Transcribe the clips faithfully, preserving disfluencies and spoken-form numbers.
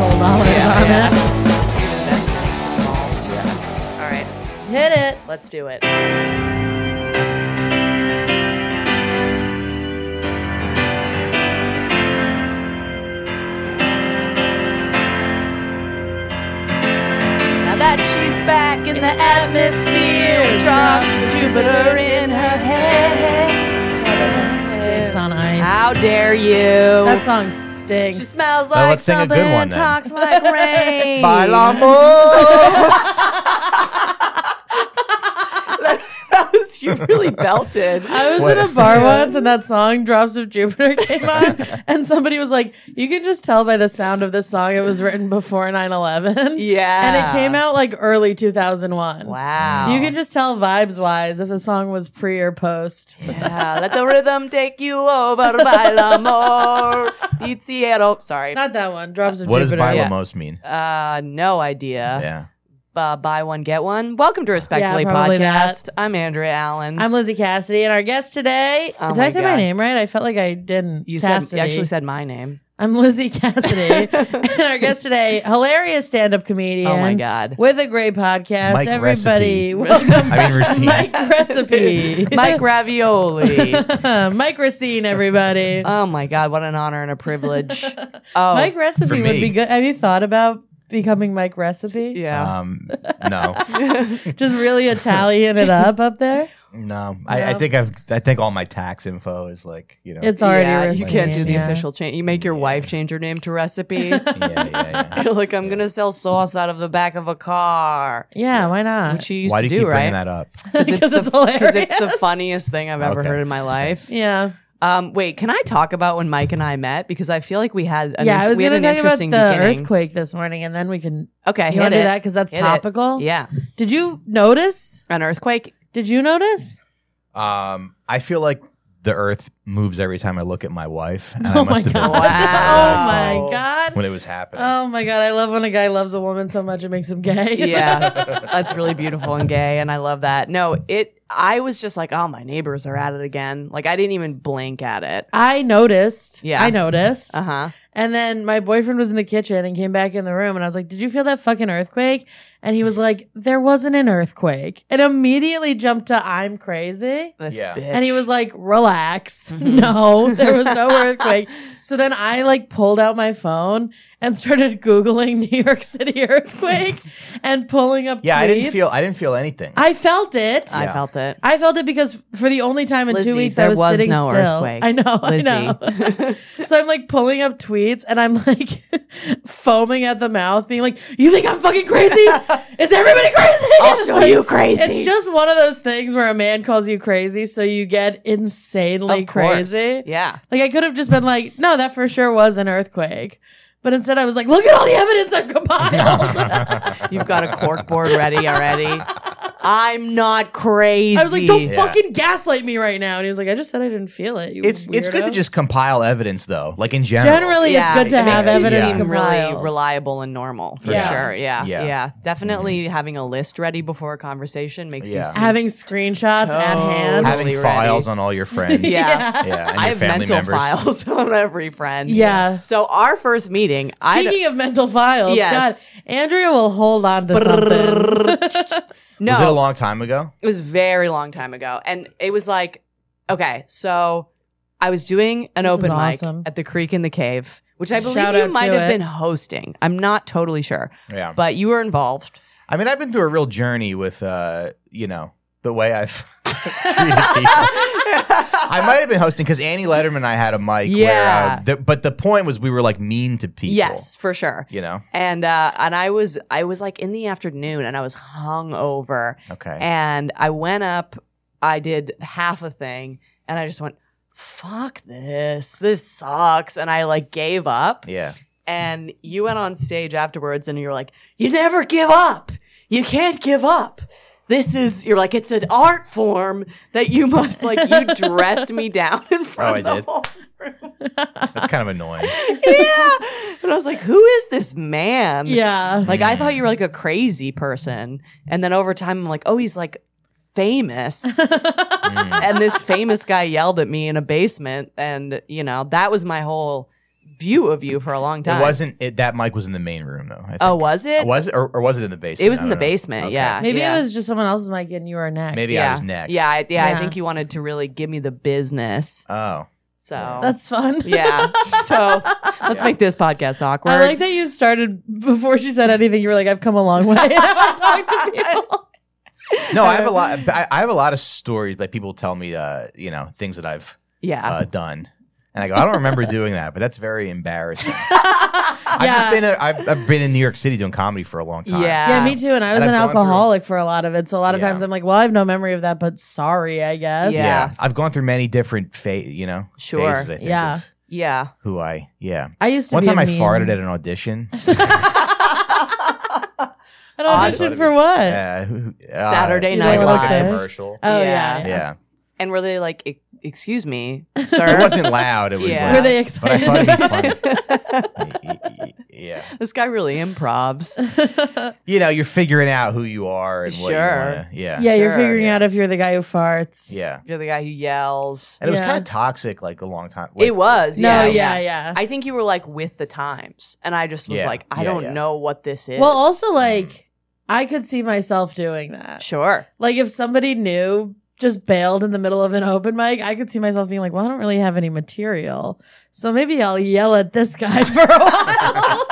couple dollars Yeah, on yeah. it. Investments involved. Yeah. All right, Hit it. let's do it. Now that she's back in the atmosphere, drops Jupiter in her head. Stinks on ice. How dare you? That song stinks. She smells Well, like let's sing a something good one and then. talks like rain. Bailamos. That was, you really belted. I was What? in a bar once and that song Drops of Jupiter came on and somebody was like, you can just tell by the sound of this song it was written before nine eleven. Yeah. And it came out like early two thousand one. Wow. You can just tell vibes wise if a song was pre or post. Yeah, let the rhythm take you over. Baila amor. Pizziero. Sorry. Not that one. Drops of What does Jupiter. bailamos mean? Uh, no idea. Yeah. Uh, buy one, get one. Welcome to Respectfully Yeah, probably Podcast. that. I'm Andrea Allen. I'm Lizzie Cassidy, and our guest today. Oh did my I say God. my name right? I felt like I didn't. you Cassidy. said you actually said my name. I'm Lizzie Cassidy, and our guest today, hilarious stand-up comedian. Oh my God. With a great podcast. Mike Everybody, Recipe. welcome, I mean, Racine. Mike Recipe, Mike Ravioli. Mike Racine. Everybody, Oh my God, what an honor and a privilege. Oh, Mike Recipe for would me. be good. Have you thought about becoming Mike Recipe? yeah. Um, no, Just really Italian it up up there. no. I, I No. think I've. I think all my tax info is like, you know. It's already yeah, you Racine, can't do the yeah. official change. You make your wife change her name to Recipe. yeah, yeah, yeah. You're like, I'm gonna sell sauce out of the back of a car. Yeah, why not? Which she used Why do to you do, keep right? bringing that up? Because it's the, it's the hilarious. funniest thing I've ever Okay. heard in my life. Yeah. Um, wait, can I talk about when Mike and I met? Because I feel like we had an, Yeah, I was we had going to an talk about the interesting beginning. earthquake this morning, and then we can. Okay, You hit want to it. do that because that's Hit it. topical? Yeah, Did you notice? an earthquake. Did you notice? Um, I feel like the Earth moves every time I look at my wife, and I Oh must my have god! been Wow. Oh my god! when it was happening. Oh my god! I love when a guy loves a woman so much it makes him gay. Yeah, that's really beautiful and gay, and I love that. No, it. I was just like, oh, my neighbors are at it again. Like I didn't even blink at it. I noticed. Yeah. I noticed. Uh huh. And then my boyfriend was in the kitchen and came back in the room, and I was like, "Did you feel that fucking earthquake?" And he was like, "There wasn't an earthquake," and immediately jumped to "I'm crazy." This Yeah. bitch. And he was like, relax. No, there was no earthquake. So then I like pulled out my phone and started Googling New York City earthquake and pulling up yeah, tweets. I didn't feel. I didn't feel anything. I felt it. I Yeah. felt it. I felt it because for the only time in Lizzie, two weeks there I was, was sitting no still. earthquake. I know, Lizzie. I know. So I'm like pulling up tweets and I'm like foaming at the mouth, being like, "You think I'm fucking crazy? Is everybody crazy? I'll show Like, you crazy." It's just one of those things where a man calls you crazy, so you get insanely Of course. crazy. Yeah. Like I could have just been like, "No, that for sure was an earthquake." But instead I was like, "Look at all the evidence I've compiled." You've got a cork board ready already. I'm not crazy. I was like, "Don't Yeah. fucking gaslight me right now." And he was like, "I just said I didn't feel it." You It's it's good to weirdo." just compile evidence, though. Like in general. Generally, Yeah, it's good to it have makes it evidence seem seem really compiled. reliable and normal for Yeah. sure. Yeah, yeah, Yeah. Definitely having a list ready before a conversation makes Yeah. you seem Having screenshots at hand. Totally having ready. files on all your friends. Yeah. yeah, and I your have family mental members. files on every friend. Yeah. So our first meeting, I Speaking of mental files, Yes. God, Andrea will hold on to something. no, Was it a long time ago? It was a very long time ago. And it was like, okay, so I was doing an This is open mic awesome. at the Creek in the Cave, which I believe Shout you out might to have it. been hosting. I'm not totally sure. Yeah. But you were involved. I mean, I've been through a real journey with, uh, you know, the way I've treated people. I might have been hosting because Annie Letterman and I had a mic. Where, Yeah. uh, the, but the point was we were like mean to people. Yes, for sure. You know? And uh, and I was I was like in the afternoon and I was hungover. Okay. And I went up, I did half a thing, and I just went, fuck this. This sucks. And I like gave up. yeah. And you went on stage afterwards and you were like, you never give up. You can't give up. This is, you're like, it's an art form that you must, like, you dressed me down in front Oh, I of the did? whole room. That's kind of annoying. Yeah. And I was like, who is this man? Yeah. Like, I thought you were like a crazy person. And then over time, I'm like, oh, he's like famous. And this famous guy yelled at me in a basement. And, you know, that was my whole view of you for a long time. It wasn't. It, that mic was in the main room though. I think. Oh, was it? Was it, or, or was it in the basement? It was I in the don't know. basement. Okay. Yeah. Maybe yeah. it was just someone else's mic and you were next. Maybe yeah. I was next. Yeah, I, yeah, Yeah. I think you wanted to really give me the business. Oh. So That's fun. yeah. So let's make this podcast awkward. I like that you started before she said anything. You were like, "I've come a long way." I've talked to people. No, I have a lot. I, I have a lot of stories that people tell me. Uh, you know, things that I've Yeah. uh, done, and I go, I don't remember doing that, but that's very embarrassing. I've Yeah. just been. A, I've, I've been in New York City doing comedy for a long time. Yeah. Yeah, me too. And I was And an I've gone through- alcoholic for a lot of it, so a lot of Yeah. times I'm like, "Well, I have no memory of that, but sorry, I guess." Yeah. Yeah, I've gone through many different fa- you know, Sure. phases, I think, Yeah. of Yeah. who I, yeah. I used to One be time a I mean- farted at an audition. An audition for what? Uh, who- uh, Saturday You Night don't like wanna a say? Live. commercial. Oh Yeah. yeah, yeah. Yeah. And were they like, "E- excuse me, sir? It wasn't loud. It was Yeah. like, Were they but I excited thought about it'd be funny. Yeah. This guy really improvs. You know, you're figuring out who you are and what Sure. you wanna, yeah. Yeah, you're Sure, figuring yeah. out if you're the guy who farts. Yeah. You're the guy who yells. And it was Yeah. kind of toxic like a long time. Like, It was. No, Yeah. yeah, yeah. I think you were like with the times. And I just was Yeah. like, I Yeah, don't yeah. know what this is. Well, also like I could see myself doing that. Sure. Like if somebody new just bailed in the middle of an open mic, I could see myself being like, "Well, I don't really have any material, so maybe I'll yell at this guy for a while."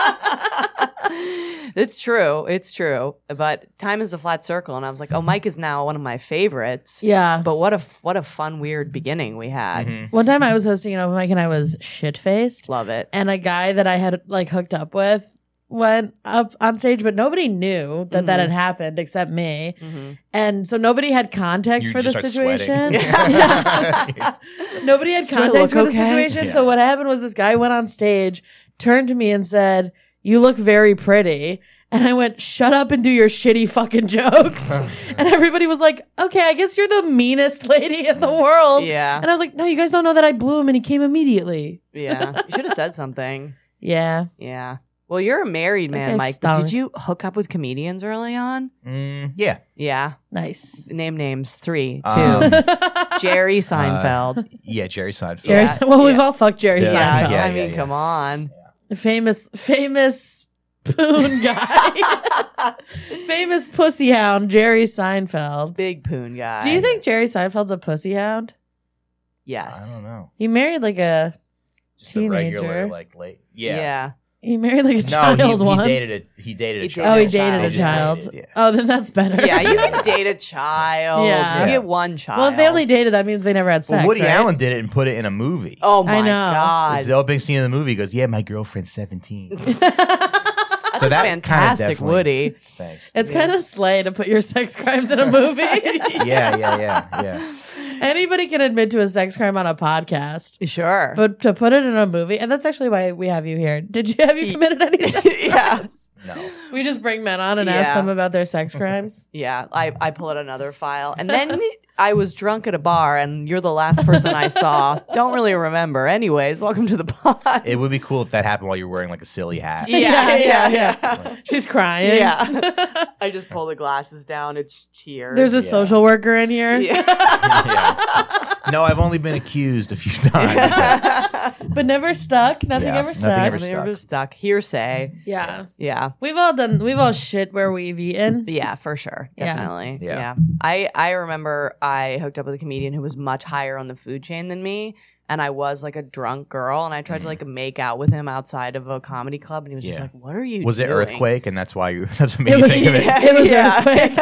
It's true. It's true. But time is a flat circle. And I was like, oh, Mike is now one of my favorites. Yeah. But what a what a fun, weird beginning we had. Mhm. One time I was hosting an open mic and I was shit faced, Love it. and a guy that I had like hooked up with went up on stage, but nobody knew that that Mhm. had happened except me. Mhm. And so nobody had context You for the just start situation. sweating. Yeah. Nobody had Do I context look for the okay? situation. Yeah. So what happened was this guy went on stage, turned to me and said, "You look very pretty." And I went, "Shut up and do your shitty fucking jokes." And everybody was like, "Okay, I guess you're the meanest lady in the world." Yeah. And I was like, "No, you guys don't know that I blew him and he came immediately." Yeah. You should have said something. Yeah. Yeah. Well, you're a married That man, guy's Mike. But stunk. did you hook up with comedians early on? Mm, yeah. Yeah. Nice. Name names. Three, two. Um, Jerry Seinfeld. yeah, Jerry Seinfeld. Jerry, Yeah. well, we've Yeah. all fucked Jerry Yeah. Seinfeld. Yeah, I yeah, mean, yeah. come on. Famous, famous poon guy. Famous pussy hound, Jerry Seinfeld. Big poon guy. Do you think Jerry Seinfeld's a pussy hound? Yes. I don't know. He married like a Just a regular, Teenager. like late. Yeah. Yeah. he married like a No, child he, he once. dated a he dated a He child. Oh, he a dated child. a They just child. dated, yeah. Oh, then that's better. Yeah, you can date a child. Yeah. You Yeah. get one child. Well, if they only dated, that means they never had sex. Well, Woody right? Allen did it and put it in a movie. Oh my I know. god. The opening scene of the movie he goes, "Yeah, my girlfriend's seventeen." So that Fantastic, kinda Woody. Thanks. It's kind of slay to put your sex crimes in a movie. Yeah, yeah, yeah, yeah. Anybody can admit to a sex crime on a podcast, Sure. but to put it in a movie, and that's actually why we have you here. Did you have you committed any sex Yeah. crimes? No. We just bring men on and ask Yeah. them about their sex crimes. Yeah, I, I pull out another file. And then I was drunk at a bar, and you're the last person I saw. Don't really remember. Anyways, welcome to the pod. It would be cool if that happened while you're wearing like a silly hat. Yeah, yeah, yeah. She's crying. Yeah. I just pull the glasses down. It's tears. There's a Yeah. social worker in here. Yeah. Yeah. No, I've only been accused a few times. But never stuck. Nothing Yeah, ever nothing stuck. ever Never stuck. stuck. Hearsay. Yeah. Yeah. We've all done we've all shit where we've eaten. Yeah, for sure. Yeah. Definitely. Yeah. Yeah. I, I remember I hooked up with a comedian who was much higher on the food chain than me. And I was like a drunk girl, and I tried to like make out with him outside of a comedy club, and he was just Yeah. like, "What are you?" Was it doing? Earthquake? And that's why you that's what made It you was, think of it. it was Yeah. Earthquake.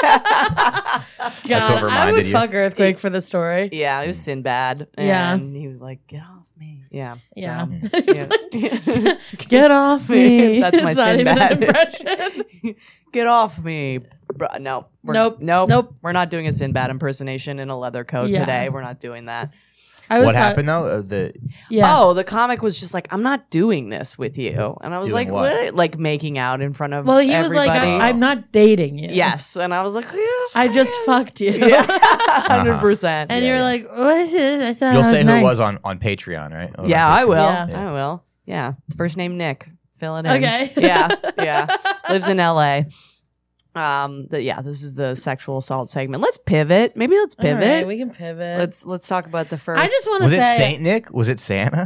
That's God, what I reminded would you. fuck Earthquake for the story. Yeah, it was Sinbad. And Yeah. he was like, "Get off me." Yeah. Yeah. So, He was yeah. like, get off me. That's my It's not even Sinbad. an impression. Get off me. Bruh, no. We're, Nope. Nope. Nope. We're not doing a Sinbad impersonation in a leather coat Yeah. today. We're not doing that. I was What ta- happened though? Uh, the Yeah. Oh, the comic was just like, "I'm not doing this with you," and I was Doing like, what? "What?" Like making out in front of well, he everybody. was like, I, I'm not dating you. Yes, and I was like, yeah, I just fucked you. yeah, hundred percent. And Yeah, you're yeah. like, what is this? I thought You'll it was say who nice. it was on, on Patreon, right? Over Yeah, on I Patreon. will. Yeah. I will. Yeah, first name Nick. Fill it in. Okay. Yeah, yeah. Lives in L A. Um, the, yeah, this is the sexual assault segment. Let's pivot. Maybe let's All pivot. right, we can pivot. let's let's talk about the first. I just want to Was say it Saint Nick? Was it Santa?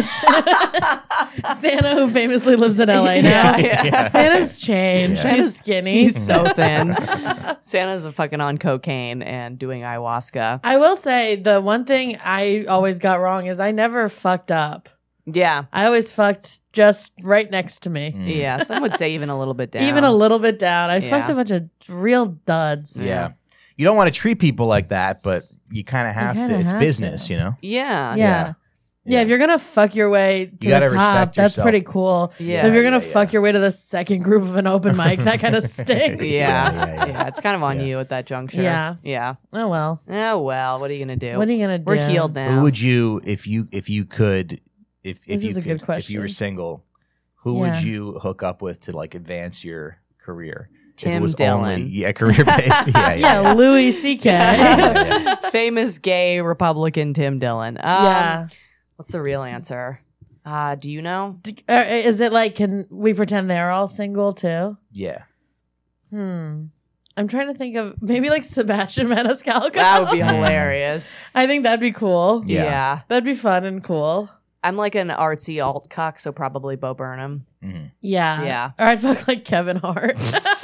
Santa, who famously lives in L A now. Yeah, yeah. Santa's changed. Yeah. He's skinny. He's so thin. Santa's a fucking on cocaine and doing ayahuasca. I will say the one thing I always got wrong is I never fucked up. Yeah, I always fucked just right next to me. Mm. yeah. Some would say even a little bit down. Even a little bit down. I Yeah. fucked a bunch of real duds. Yeah. You don't want to treat people like that, but you kind of have kinda to. It's have business, to. you know? Yeah, Yeah. Yeah. Yeah. If you're gonna fuck your way to You the gotta top, respect that's yourself. pretty cool. Yeah. But if you're gonna Yeah, yeah. fuck your way to the second group of an open mic, that kind of stinks. Yeah. Yeah, yeah, yeah. Yeah, it's kind of on Yeah. you at that juncture. Yeah. Yeah. Oh well. Oh well, what are you gonna do? What are you gonna do? We're healed Who now. would you, if you, if you could, if if This you is a could, good if you were question. single, who Yeah. would you hook up with to like advance your career? If it Tim was Dillon. Only, yeah, career based. Yeah, yeah, Yeah, yeah. Louis C K. Yeah, Famous gay Republican Tim Dillon. Um, Yeah. What's the real answer? Uh, do you know? D- uh, Is it like, can we pretend they're all single too? yeah. Hmm. I'm trying to think of maybe like Sebastian Maniscalco. That would be hilarious. I think that'd be cool. Yeah. Yeah. That'd be fun and cool. I'm like an artsy alt cuck, so probably Bo Burnham. Mhm. Yeah. Yeah. Or I'd fuck like Kevin Hart.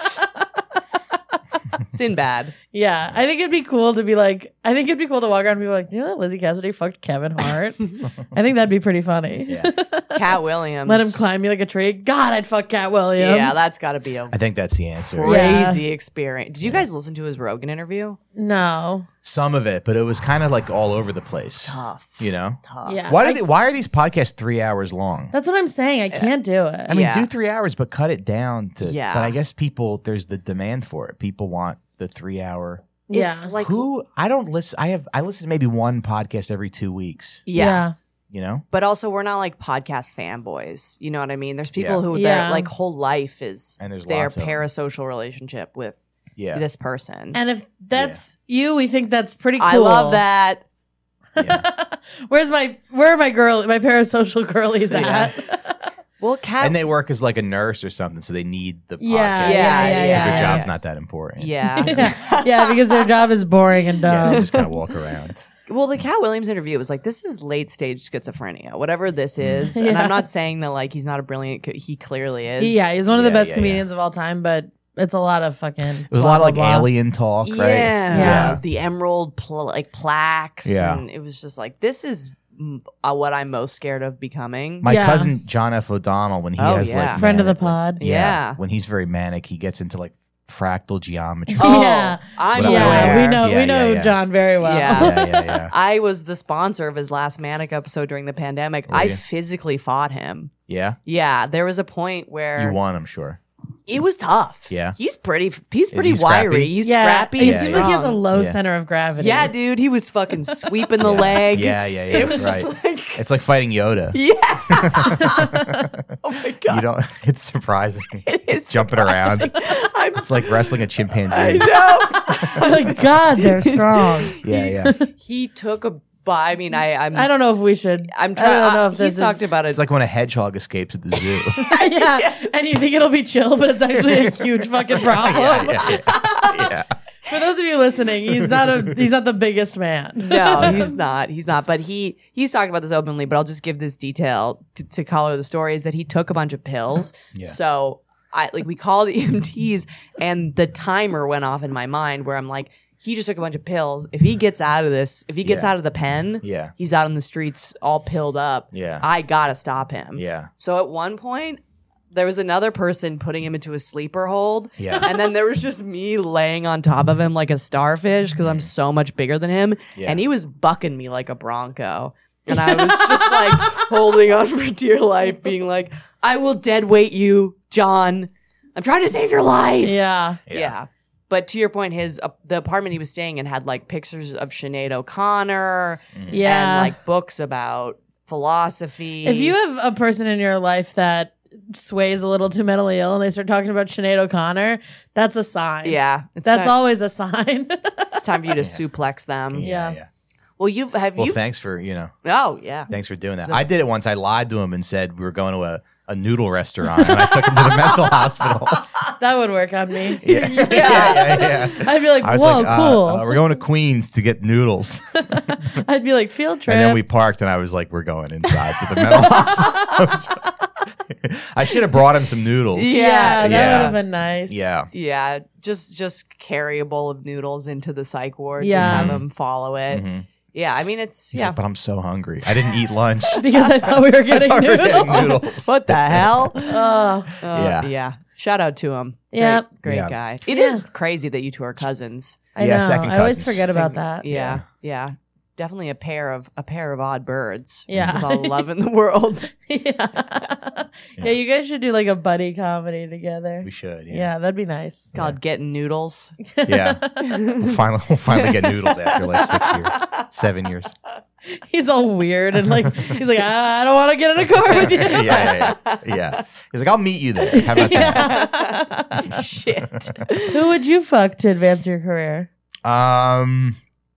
Sinbad. Yeah. I think it'd be cool to be like, I think it'd be cool to walk around and be like, do you know that Lizzie Cassidy fucked Kevin Hart? I think that'd be pretty funny. Yeah. Cat Williams. Let him climb me like a tree. God, I'd fuck Cat Williams. Yeah, that's got to be a I think that's the answer. crazy Yeah. experience. Did you guys listen to his Rogan interview? No. Some of it, but it was kind of like all over the place. Tough. You know? Tough. Yeah. Why do they, why are these podcasts three hours long? That's what I'm saying. I can't do it. I mean, Yeah. do three hours, but cut it down to. Yeah. But I guess people, there's the demand for it. People want the three hour. yeah. It's like Who I don't listen. I have I listen to maybe one podcast every two weeks. yeah. You know? But also, we're not like podcast fanboys. You know what I mean? There's people Yeah. who Yeah. their like whole life is And there's their lots of them. parasocial relationship with Yeah. this person. And if that's you, we think that's pretty cool. I love that. yeah. Where's my where are my girl my parasocial girlies at? Yeah. Well, Cat. And they work as like a nurse or something, so they need the podcast. Yeah, yeah, yeah, Because yeah, their yeah. job's not that important. yeah. yeah. Yeah, because their job is boring and Yeah, dumb. they just kind of walk around. Well, the Cat Williams interview was like, this is late stage schizophrenia, whatever this is. And Yeah. I'm not saying that like he's not a brilliant, co- he clearly is. yeah, he's one of the Yeah, best yeah, comedians of all time, but it's a lot of fucking. It was a lot of like alien talk, Yeah. right? Yeah. The emerald pl- like plaques. Yeah. And it was just like, this is mm, uh, what I'm most scared of becoming. My Yeah. cousin John F. O'Donnell, when he Oh, has yeah. like Friend of the manic- when- pod. Yeah. When he's very manic, he gets into like fractal geometry. Oh, Yeah. I'm Well, Yeah, aware. we know Yeah, we know yeah, yeah. John very well. Yeah. yeah, yeah, yeah. I was the sponsor of his last manic episode during the pandemic. Were I you? physically fought him. Yeah? Yeah, there was a point where You won, I'm sure. it was tough. Yeah. he's pretty. He's pretty he scrappy? wiry. He's Yeah, scrappy. He and seems like he has a strong. low Yeah. center of gravity. Yeah, dude, he was fucking sweeping the leg. Yeah, yeah, yeah. It was right. like, It's like fighting Yoda. yeah. Oh my god, You don't. It's surprising. it is Jumping surprising. around. I'm, It's like wrestling a I chimpanzee. know. Oh my God, they're strong. Yeah, yeah. He took a. bu- I mean, I. I'm. I don't know if we should. I'm I trying. don't know I- if this he's talked is, about it. It's like when a hedgehog escapes at the zoo. yeah, and you think it'll be chill, but it's actually a huge fucking problem. yeah, yeah, yeah. yeah. For those of you listening, he's not a he's not the biggest man. No, he's not. He's not. But he he's talked about this openly. But I'll just give this detail to, to color the story: is that he took a bunch of pills. Yeah. So I like we called E M Ts, and the timer went off in my mind where I'm like, he just took a bunch of pills. If he gets out of this, if he gets Yeah. out of the pen, Yeah. he's out on the streets all pilled up. Yeah. I gotta stop him. Yeah. So at one point, there was another person putting him into a sleeper hold. Yeah. And then there was just me laying on top of him like a starfish because I'm so much bigger than him. Yeah. And he was bucking me like a bronco. And I was just like holding on for dear life, being like, I will dead weight you, John. I'm trying to save your life. Yeah. Yeah. But to your point, his uh, the apartment he was staying in had like pictures of Sinead O'Connor Yeah. and like books about philosophy. If you have a person in your life that sways a little too mentally ill and they start talking about Sinead O'Connor, that's a sign. yeah, it's That's time, always a sign. It's time for you to suplex them. Yeah. yeah. Well, you have Well, you. thanks for you know. Oh yeah. Thanks for doing that. I did it once. I lied to him and said we were going to a, a noodle restaurant, and I took him to the mental hospital. That would work on me. Yeah, yeah, yeah. yeah. I'd be like, I was whoa, like, uh, cool. uh, we're going to Queens to get noodles, I'd be like, field trip. and then we parked, and I was like, we're going inside to the mental hospital. I should have brought him some noodles. yeah, that Yeah. would have been nice. Yeah. Yeah, just just carry a bowl of noodles into the psych ward. Yeah. Just have them follow it. Mhm. Yeah, I mean it's He's yeah. like, but I'm so hungry. I didn't eat lunch. Because I thought we were getting thought we were noodles. getting noodles. What the hell? Oh, Uh, Yeah. yeah. Shout out to him. Great, Yep. great Yeah. guy. It is Yeah. crazy that you two are cousins. I Yeah, know. second I always cousins. forget about that. Yeah, yeah. Definitely a pair of a pair of odd birds. Yeah. With all the love in the world. yeah. yeah, you guys should do like a buddy comedy together. We should. Yeah, Yeah. that'd be nice. Called getting noodles. Yeah. We'll finally, we'll finally get noodles after like six years, seven years. He's all weird and like he's like, I don't want to get in a car with you. yeah, yeah, yeah, yeah. He's like, I'll meet you there. How about that? Shit. Who would you fuck to advance your career? Um,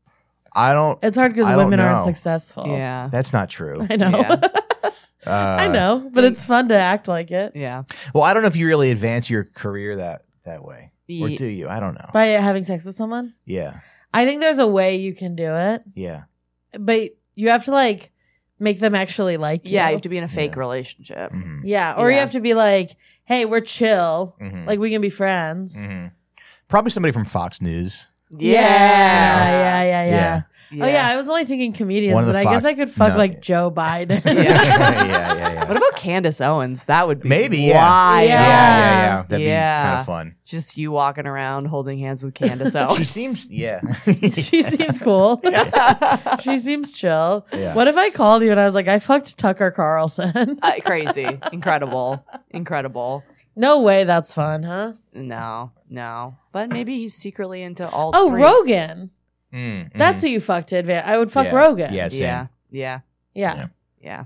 I don't. It's hard because I don't women aren't know. successful. Yeah. That's not true. I know. Yeah. Uh, I know, but it's fun to act like it Yeah. Well, I don't know if you really advance your career that that way, or Ye- do you? I don't know. by having sex with someone. Yeah, I think there's a way you can do it, yeah, but you have to like make them actually like you. Yeah, you have to be in a fake Yeah. relationship. hmm Yeah, or you Yeah. have to be like, hey, we're chill. hmm Like we can be friends. hmm Probably somebody from Fox News. Yeah, yeah, yeah, yeah. Yeah. Oh yeah, I was only thinking comedians, One of but the I guess Fox- I could fuck no. like Joe Biden. yeah, yeah, yeah, yeah. What about Candace Owens? That would be Maybe, yeah. wild. Yeah, yeah, yeah. That'd Yeah. be kind of fun. Just you walking around holding hands with Candace Owens. She seems, yeah. She seems cool. She seems chill. Yeah. What if I called you and I was like, I fucked Tucker Carlson? Uh, crazy, incredible, incredible. No way, that's fun, huh? No, no, but maybe he's secretly into all. Oh, threes. Rogan. Mm, That's mhm. who you fucked to advance. I would fuck Yeah. Rogan. Yeah, same. Yeah, yeah, Yeah. Yeah. yeah.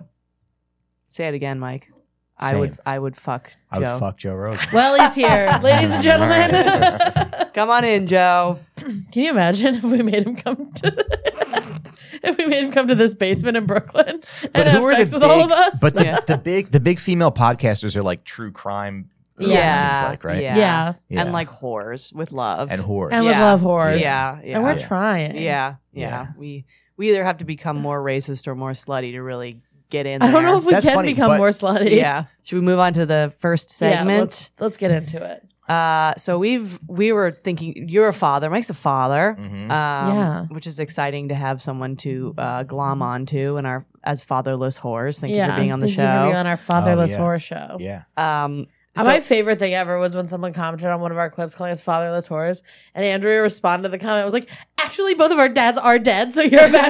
Say it again, Mike. I Same. would, I would fuck I Joe. would fuck Joe Rogan. Well, he's here. Ladies and gentlemen. Come on in, Joe. Can you imagine if we made him come to if we made him come to this basement in Brooklyn and have sex with all of us? But the, Yeah. the big the big female podcasters are like true crime. girls, it Yeah, seems like, right? Yeah. Yeah. Yeah. and like whores with love And whores. and with Yeah. love whores. Yeah, yeah. And we're Yeah. trying. Yeah, yeah, Yeah. We we either have to become more racist or more slutty to really get in. I don't there. know if we That's can funny, become but- more slutty. Yeah. Should we move on to the first Yeah, segment? let's, let's get into it. Uh, so we've we were thinking you're a father. Mike's a father. Mhm. Um, Yeah. which is exciting to have someone to uh, glom onto and our as fatherless whores. Thank yeah. you for being on the Thank you for being show. on our fatherless yeah. horror show. Yeah. Um, Uh, so- My favorite thing ever was when someone commented on one of our clips calling us fatherless whores, and Andrea responded to the comment. I was like, actually, both of our dads are dead, so you're a bad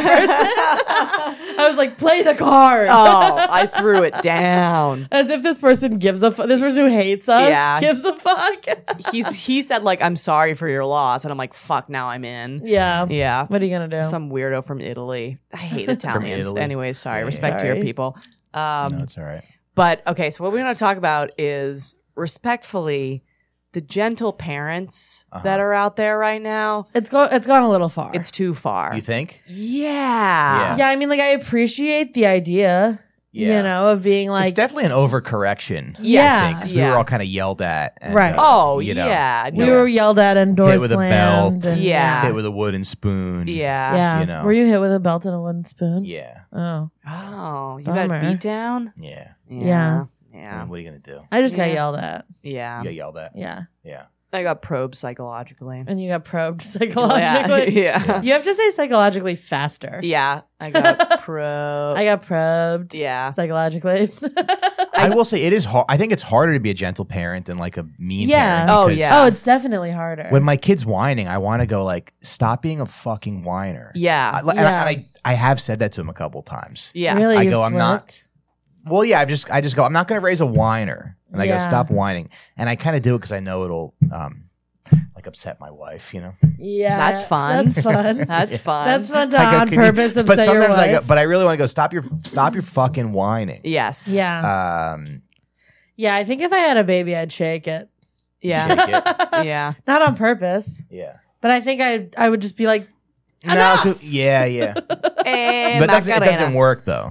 person. I was like, play the card. oh, I threw it down. As if this person gives a fuck. This person who hates us Yeah. gives a fuck. He's he said like I'm sorry for your loss, and I'm like fuck. Now I'm in. yeah. Yeah. What are you going to do? Some weirdo from Italy. I hate Italians. Italy. Anyways, sorry. Yeah, Respect to sorry. your people. Um, No, it's all right. But okay, so what we're going to talk about is respectfully the gentle parents Uh-huh. that are out there right now. It's go. It's gone a little far. It's too far. You think? yeah. yeah. I mean, like, I appreciate the idea, Yeah. you know, of being like, it's definitely an overcorrection. Yeah. Because we Yeah. were all kind of yelled at. And, Right. uh, Oh, you know, yeah. we No. were yelled at in Hit with a Dorsland. belt. and- Yeah. hit with a wooden spoon. Yeah. Yeah. You know. Were you hit with a belt and a wooden spoon? Yeah. Oh. Oh, you Bummer. got beat down? Yeah. Yeah. Yeah. And what are you gonna do? I just got Yeah. yelled at. Yeah. You got yelled at. Yeah. Yeah. I got probed psychologically. And you got probed psychologically. Yeah. Yeah. You have to say psychologically faster. Yeah. I got probed. I got probed Yeah. psychologically. I will say it is hard. I think it's harder to be a gentle parent than like a mean Yeah. parent. Oh, because yeah. Oh, it's definitely harder. When my kid's whining, I want to go like, stop being a fucking whiner. Yeah. I, and I, Yeah. and I, I have said that to him a couple times. Yeah. Really, I you've go, I'm not- slipped? Well, yeah, I just I just go, I'm not going to raise a whiner. And I Yeah. go, stop whining. And I kind of do it because I know it'll um like upset my wife, you know? Yeah. That's fun. That's fun. That's fun. That's fun to I go, on "Can you-" purpose But upset your sometimes I wife. go, but I really want to go, stop your stop your fucking whining. Yes. yeah. Um yeah. I think if I had a baby, I'd shake it. Yeah. shake it. Yeah. Not on purpose, Yeah. but I think I I would just be like, No, 'cause- yeah, yeah. And But it doesn't, it Macarena. doesn't work though.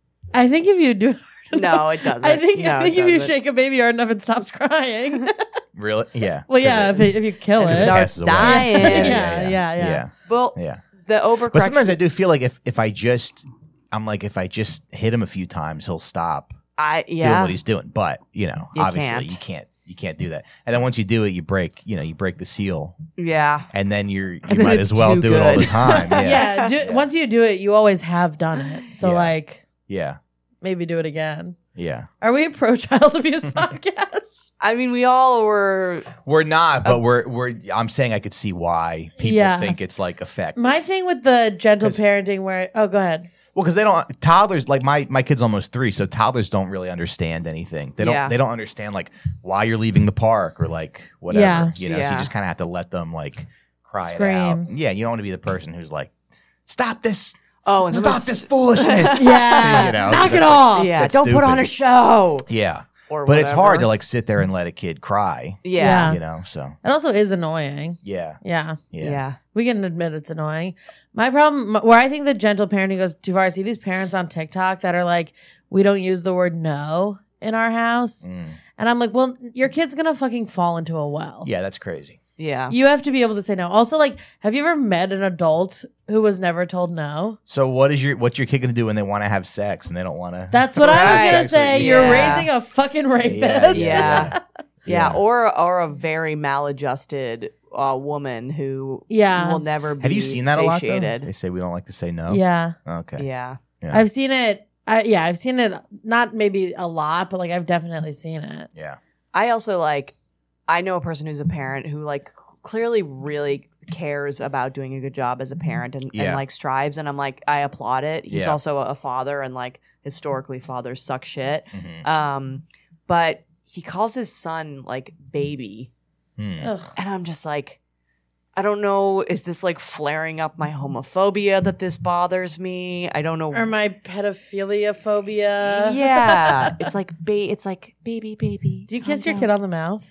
I think if you do it hard enough- No, it doesn't. I think, No, I think it if you doesn't. shake a baby hard enough, it stops crying. Really? Yeah. well, yeah, if, it, if you kill If it. it Starts passes away. dying. Yeah, Yeah, yeah, yeah, yeah. yeah. Well, Yeah. the overcorrection. But sometimes I do feel like if if I just, I'm like, if I just hit him a few times, he'll stop I doing yeah. what he's doing. But you know, You obviously, can't. you can't. You can't do that. And then once you do it, you break. You know, you break the seal, Yeah. and then you're you And then might it's as well too do it all the good. time. Yeah. yeah, do, Yeah. once you do it, you always have done it. So, Yeah. like, Yeah. maybe do it again. Yeah. Are we a pro child abuse podcast? I mean, we all were. We're not, but we're we're. I'm saying I could see why people Yeah. think it's like effective. My thing with the gentle parenting, where oh, go ahead. Well, because they don't toddlers like my my kid's almost three, so toddlers don't really understand anything. They don't Yeah. they don't understand like why you're leaving the park or like whatever. Yeah. You know, so Yeah. you just kind of have to let them like cry it Scream. out. Yeah, you don't want to be the person who's like, stop this, Oh, and stop those- this foolishness. Yeah, You know, knock it that's like- off. Yeah. That's Don't put on a stupid. show. Yeah, Or but it's hard whatever. to like sit there and let a kid cry. Yeah. Yeah. You know, so It also is annoying. yeah, Yeah. yeah, Yeah. We can admit it's annoying. My problem, where I think the gentle parenting goes too far, I see these parents on TikTok that are like, we don't use the word no in our house. Mm. And I'm like, well, your kid's going to fucking fall into a well. yeah. That's crazy. Yeah. You have to be able to say no. Also, like, have you ever met an adult who was never told no? So what is your what's your kid gonna do when they want to have sex and they don't want to? That's what I Right. was going to say. You're Yeah. raising a fucking rapist. Yeah, Yeah. Yeah. Yeah. Or or a very maladjusted uh, woman who Yeah. will never be Have you seen that a lot? Though? satiated. They say we don't like to say no. Yeah. Okay. Yeah. Yeah. I've seen it. I, yeah, I've seen it. Not maybe a lot, but like I've definitely seen it. Yeah. I also like, I know a person who's a parent who like clearly really cares about doing a good job as a parent and, and Yeah. like strives. And I'm like, I applaud it. He's Yeah. also a father, and like historically fathers suck shit. Mhm. Um, but he calls his son like baby. Hmm. Ugh. And I'm just like, I don't know. Is this like flaring up my homophobia that this bothers me? I don't know. Or my pedophilia phobia. yeah, it's like ba- It's like baby, baby. Do you kiss calm your down. kid on the mouth?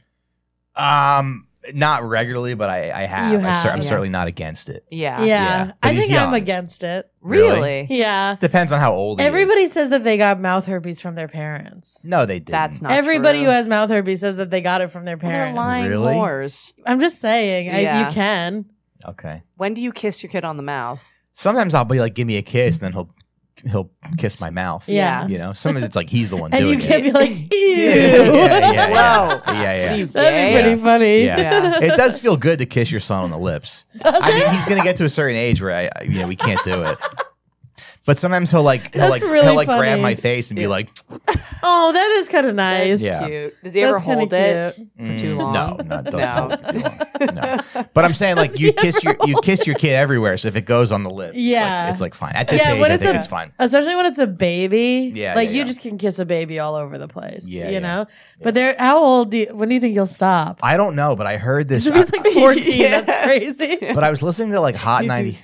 Um, not regularly, but I, I have. You I cer- have. I'm Yeah. certainly not against it. Yeah, Yeah. Yeah, but I he's think I'm young. against it. really. Yeah. Depends on how old. he is. Everybody says that they got mouth herpes from their parents. No, they didn't. That's not Everybody true. who has mouth herpes says that they got it from their Well, they're parents. lying Really? whores. I'm just saying, I, Yeah. you can. Okay. When do you kiss your kid on the mouth? Sometimes I'll be like, "Give me a kiss," and then he'll he'll kiss my mouth. Yeah. You know. Sometimes it's like he's the one And you doing can't it. be like, ew. yeah, yeah, yeah, Whoa. yeah, yeah. What are you, That'd gay? be pretty funny. Yeah. Yeah. It does feel good to kiss your son on the lips. I mean, he's gonna get to a certain age where I, I you know, we can't do it. But sometimes he'll like he'll That's like really he'll like funny. grab my face and be like, Oh, that is kind of nice. Yeah. Cute. Does he ever That's kinda hold it? cute. mm, too long? No, no, don't No. hold it for too long. No. But I'm saying like you kiss your you kiss your kid everywhere, so if it goes on the lips, Yeah. it's like, it's like fine. At this Yeah, age, when I it's think a- it's fine. Especially when it's a baby. Yeah, Like yeah, you yeah. just can kiss a baby all over the place. Yeah, You yeah. know? But they're how old do you, when do you think you'll stop? I don't know, but I heard this. If he's like fourteen, Yeah. that's crazy. but I was listening to like Hot You do- ninety.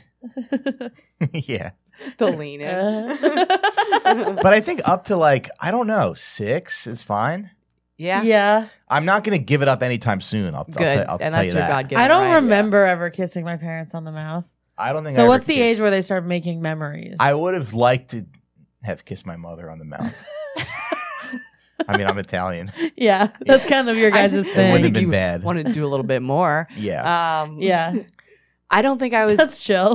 Yeah, The lean in. Uh, but I think up to like I don't know six is fine. Yeah. yeah. I'm not gonna give it up anytime soon. I'll, I'll, Good. tell, I'll and tell that's you your that. God given. I don't right. remember ever kissing my parents on the mouth. I don't think. I So ever what's the kissed- age where they start making memories? I would have liked to have kissed my mother on the mouth. I mean, I'm Italian. yeah, that's kind of your guys' I- It wouldn't have thing. been you bad. wanted to do a little bit more. Yeah. Um, Yeah, I don't think I was. that's chill.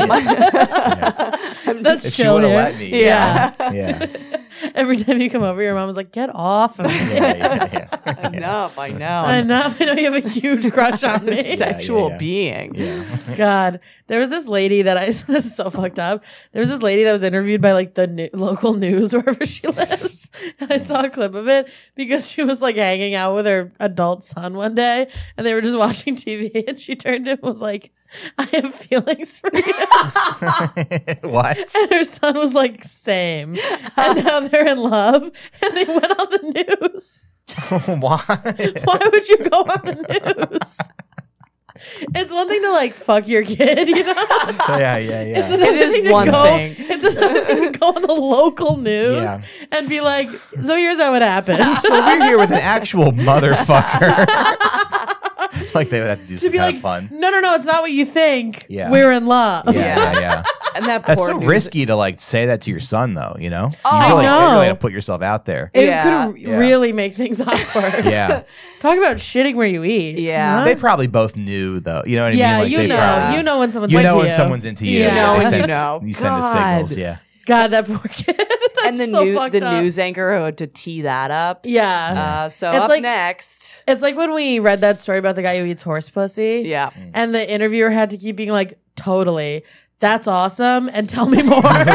I'm That's just, if she chill, would have dude. let me. Yeah. Yeah. Yeah. Every time you come over, your mom was like, "Get off of me." Yeah. Yeah. yeah, yeah. enough. I know. I know. I know you have a huge crush on I'm a me. sexual yeah. being. Yeah. God, there was this lady that I. This is so fucked up. There was this lady that was interviewed by like the new, local news wherever she lives, and I saw a clip of it because she was like hanging out with her adult son one day, and they were just watching T V, and she turned to him and was like, "I have feelings for you," What? and her son was like, "Same," and now they're in love, and they went on the news. Why? Why would you go on the news? It's one thing to like fuck your kid, you know. Yeah. Yeah. It's Yeah. another It is thing to one go, thing. It's another thing to go on the local news Yeah. and be like, "So here's how it happened." So we're here with an actual motherfucker. like they would have to do to some be kind like, of fun. no, no, no, it's not what you think. Yeah. We're in love. Yeah, yeah, yeah. And that That's poor so news- risky to like say that to your son, though. You know, Oh, you I really, know. you really have to put yourself out there. It Yeah. could Yeah. really make things awkward. Yeah, Talk about shitting where you eat. Yeah. Huh? they probably both knew, though. You know what I yeah, mean? Like, you they know, probably- you know when someone's you into know when you. someone's into you. Yeah. You know They when send, you know. You send the God. signals. Yeah. God, that poor kid. That's and the so new fucked the up. news anchor who had to tee that up. Yeah. Uh, so It's up like- next, It's like when we read that story about the guy who eats horse pussy. yeah, And the interviewer had to keep being like, totally. That's awesome. And tell me more. like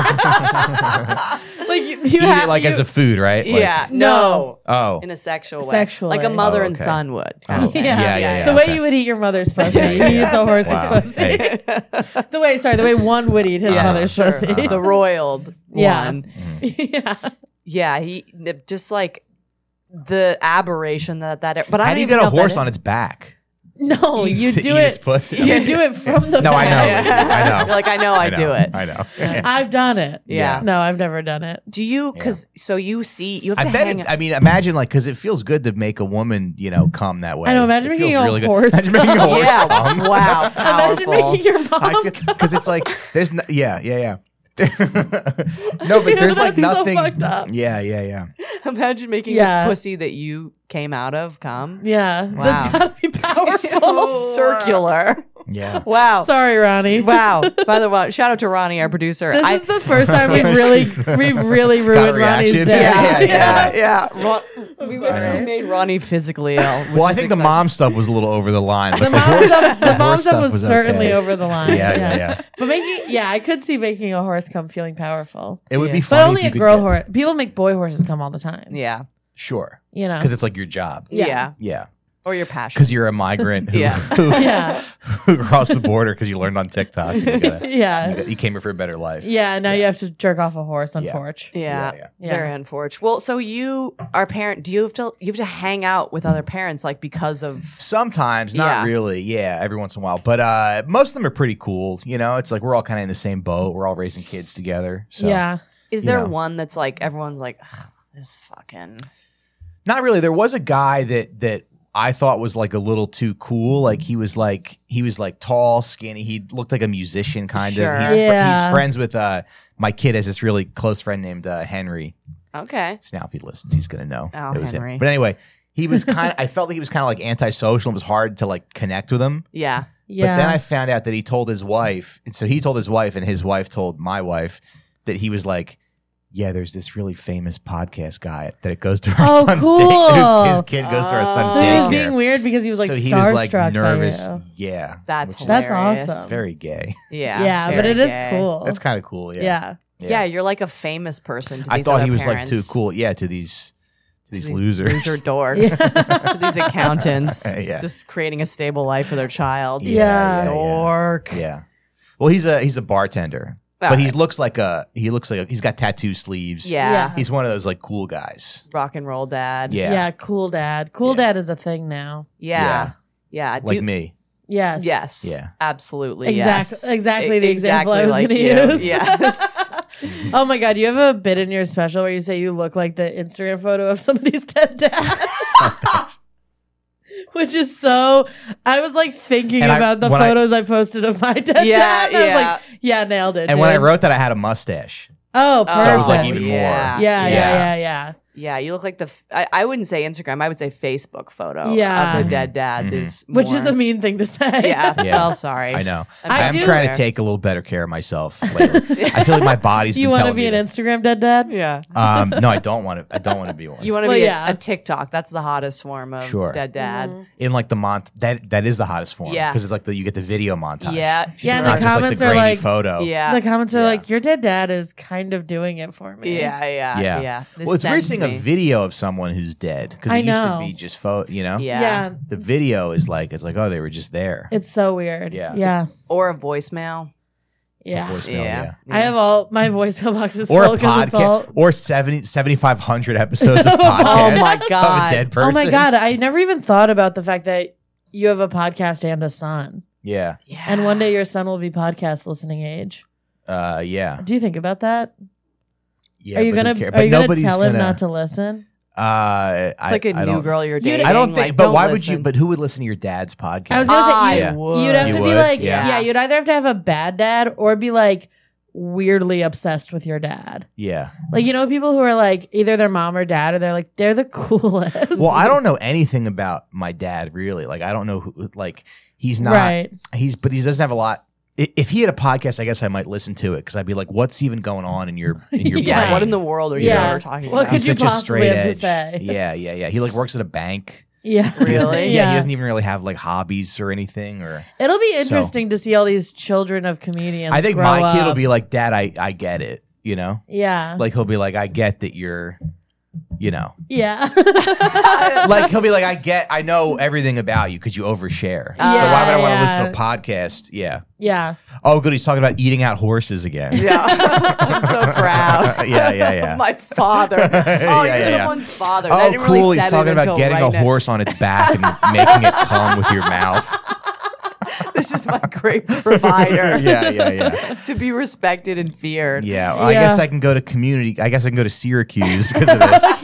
you, you Eat have it like you, as a food, right? Like, yeah, No. no, Oh. in a sexual way, Sexual like a way. mother Oh, and okay. son would. Oh, Yeah. yeah, yeah, yeah. the okay. way you would eat your mother's pussy. Yeah, yeah, He yeah. eats a horse's Wow. pussy. Hey. The way, sorry, the way one would eat his Yeah, mother's sure. pussy. Uh-huh. The roiled Yeah. one. yeah. Yeah, he just like the aberration that that. But I How don't do you even get a know if horse that on is- its back? No, you to do eat its it. pussy? You do it from the No, I know. back. I know. You're like, I know, I, I know. do it. I know. I've done it. Yeah. No, I've never done it. Do you? Because so you see, you have I to bet. hang. It, I mean, imagine like because it feels good to make a woman, you know, come that way. I know, imagine It making feels a really good. horse Imagine making a come. horse yeah. come. Wow. Imagine Powerful. making your mom. Because it's like there's no, yeah, yeah, yeah. No, but there's like That's so nothing. fucked up. Yeah, yeah, yeah. Imagine making Yeah. the pussy that you came out of come. Yeah, Wow. that's gotta be powerful. Circular. Yeah. Wow. Sorry, Ronnie. Wow. By the way, shout out to Ronnie, our producer. This I, is the first time we've really, we've really ruined Ronnie's reaction. day. Yeah, yeah, yeah. Ron, we sorry. actually made Ronnie physically ill. which Well, I is think the exciting. mom stuff was a little over the line. The But mom horse- stuff, the mom horse stuff was, was certainly okay. over the line. Yeah, yeah, yeah. But making, yeah, I could see making a horse come feeling powerful, It would Yeah. be but funny. only if you a could girl get- horse. People make boy horses come all the time. Yeah. Sure, You know, because it's like your job. Yeah. Yeah. Yeah, Or your passion. because you're a migrant who, Yeah. who, yeah, who crossed the border because you learned on TikTok. You, gotta, you, yeah, got- you came here for a better life. yeah. Now you have to jerk off a horse on Yeah. Forge. Yeah, Yeah, yeah. Yeah. very unfortunate. Well, so you are parent. Do you have to? You have to hang out with other parents, like because of. Sometimes, not Yeah. really. Yeah, every once in a while. But uh, most of them are pretty cool. You know, it's like we're all kind of in the same boat. We're all raising kids together. So. Yeah, Is You there know. one that's like everyone's like "Ugh, this fucking? Not really. There was a guy that that I thought was like a little too cool. Like he was like he was like tall, skinny. He looked like a musician kind Sure. of. He's, fr- Yeah. he's friends with uh my kid has this really close friend named uh, Henry. Okay. So now if he listens, he's gonna know. Oh, it was him. Henry. But anyway, he was kind of I felt like he was kind of like antisocial and it was hard to like connect with him. Yeah. yeah. But then I found out that he told his wife, and so he told his wife, and his wife told my wife that he was like, yeah, there's this really famous podcast guy that it goes to our Oh, son's cool. day. His, his kid goes to our son's so he was daycare. being weird because he was like so he starstruck was like nervous. by you. Yeah, That's which is That's hilarious. awesome. very gay. Yeah. Yeah, but very it is gay. cool. That's kind of cool. Yeah. yeah. Yeah. you're like a famous person. To I these thought other he was parents. like too cool. Yeah, to these to these, To these losers. loser dorks, to these accountants, Yeah. just creating a stable life for their child. Yeah, Yeah. yeah, Dork. yeah. Well, he's a he's a bartender, All but he right. looks like a he looks like a, he's got tattoo sleeves. Yeah. Yeah. He's one of those like cool guys. Rock and roll dad. Yeah. Yeah. Cool dad. Cool Yeah. dad is a thing now. Yeah. Yeah. Like Do- me. Yes. Yes. Yeah. Absolutely. Exact- yes. exactly E- the example I was like gonna you. use. Yes. Oh my god, you have a bit in your special where you say you look like the Instagram photo of somebody's dead dad. Which is so I was like thinking And I- about the when I- photos I, posted of my dead Yeah, dad. And I was yeah. like, yeah, nailed it. And when I dude. wrote that, I had a mustache. Oh, perfect. So it was like even more. Yeah. yeah, yeah, Yeah. yeah, yeah. Yeah. You look like the. F- I, I wouldn't say Instagram. I would say Facebook photo. Yeah. Of the dead dad. Mhm. Is Which more- is a mean thing to say. Yeah. Yeah. Well, sorry. I know. I I'm do- trying to take a little better care of myself lately. I feel like my body's You been want to telling be me an that. Instagram dead dad? Yeah. Um, no, I don't want to. I don't want to be one. You want to Well, be yeah. a, a TikTok. That's the hottest form of Sure. dead dad. Mm-hmm. in like the mont that that is the hottest form. Yeah. because it's like the you get the video montage. Yeah. Yeah, it's and not the just comments like are the grainy like- photo. Yeah. The comments are Yeah. like, your dead dad is kind of doing it for me. Yeah. Yeah. yeah, Yeah. This Well, it's weird sends seeing me. a video of someone who's dead because I it used know. to be just photo. You know, Yeah. Yeah. The video is like it's like oh they were just there. It's so weird. Yeah. Yeah. Or a voicemail. Yeah. Voicemail, Yeah. yeah. I have all my voicemail boxes Or full a because it's all. podcast, or seventy, seventy-five hundred episodes of podcasts my of God. a dead person. Oh my god! I never even thought about the fact that you have a podcast and a son, Yeah, Yeah. and one day your son will be podcast listening age. uh, yeah, Do you think about that? yeah. are you but who gonna cares? Are you But gonna nobody's tell him gonna- not to listen? Uh, It's like a I new don't, girl you're You'd- dating. I don't think. like, but don't why would you? listen. But who would listen to your dad's podcast? I was gonna say I you, would. you'd have You to be would? like, Yeah. yeah. you'd either have to have a bad dad or be like weirdly obsessed with your dad. yeah. Like, you know, people who are like either their mom or dad, or they're like, they're the coolest. Well, I don't know anything about my dad really. Like, I don't know who. Like, he's not. Right. He's but he doesn't have a lot. I- If he had a podcast, I guess I might listen to it because I'd be like, "What's even going on in your in your Yeah, brain?" what in the world are you Yeah. ever talking What about? could He's you such a possibly straight have to edge. say? Yeah, yeah, yeah. He like works at a bank. Yeah. He doesn't- Really? Yeah, he Yeah. doesn't even really have like hobbies or anything. Or It'll be interesting to see all these children of comedians. I think grow my kid will up. be like, "Dad, I I get it." You know, Yeah. like he'll be like, "I get that you're." You know, yeah. like he'll be like, I get, I know everything about you because you overshare. so Yeah, why would I want to yeah. listen to a podcast? Yeah. yeah. Oh, good. He's talking about eating out horses again. Yeah, I'm so proud. yeah, yeah, yeah. My father. Oh, Yeah, you're yeah, yeah. someone's father. Oh, That didn't cool. Really He's set talking in about until getting right a now. horse on its back and making it come with your mouth. This is my great provider. Yeah, yeah, yeah. To be respected and feared. Yeah. Well, I Yeah. guess I can go to community. I guess I can go to Syracuse because of this.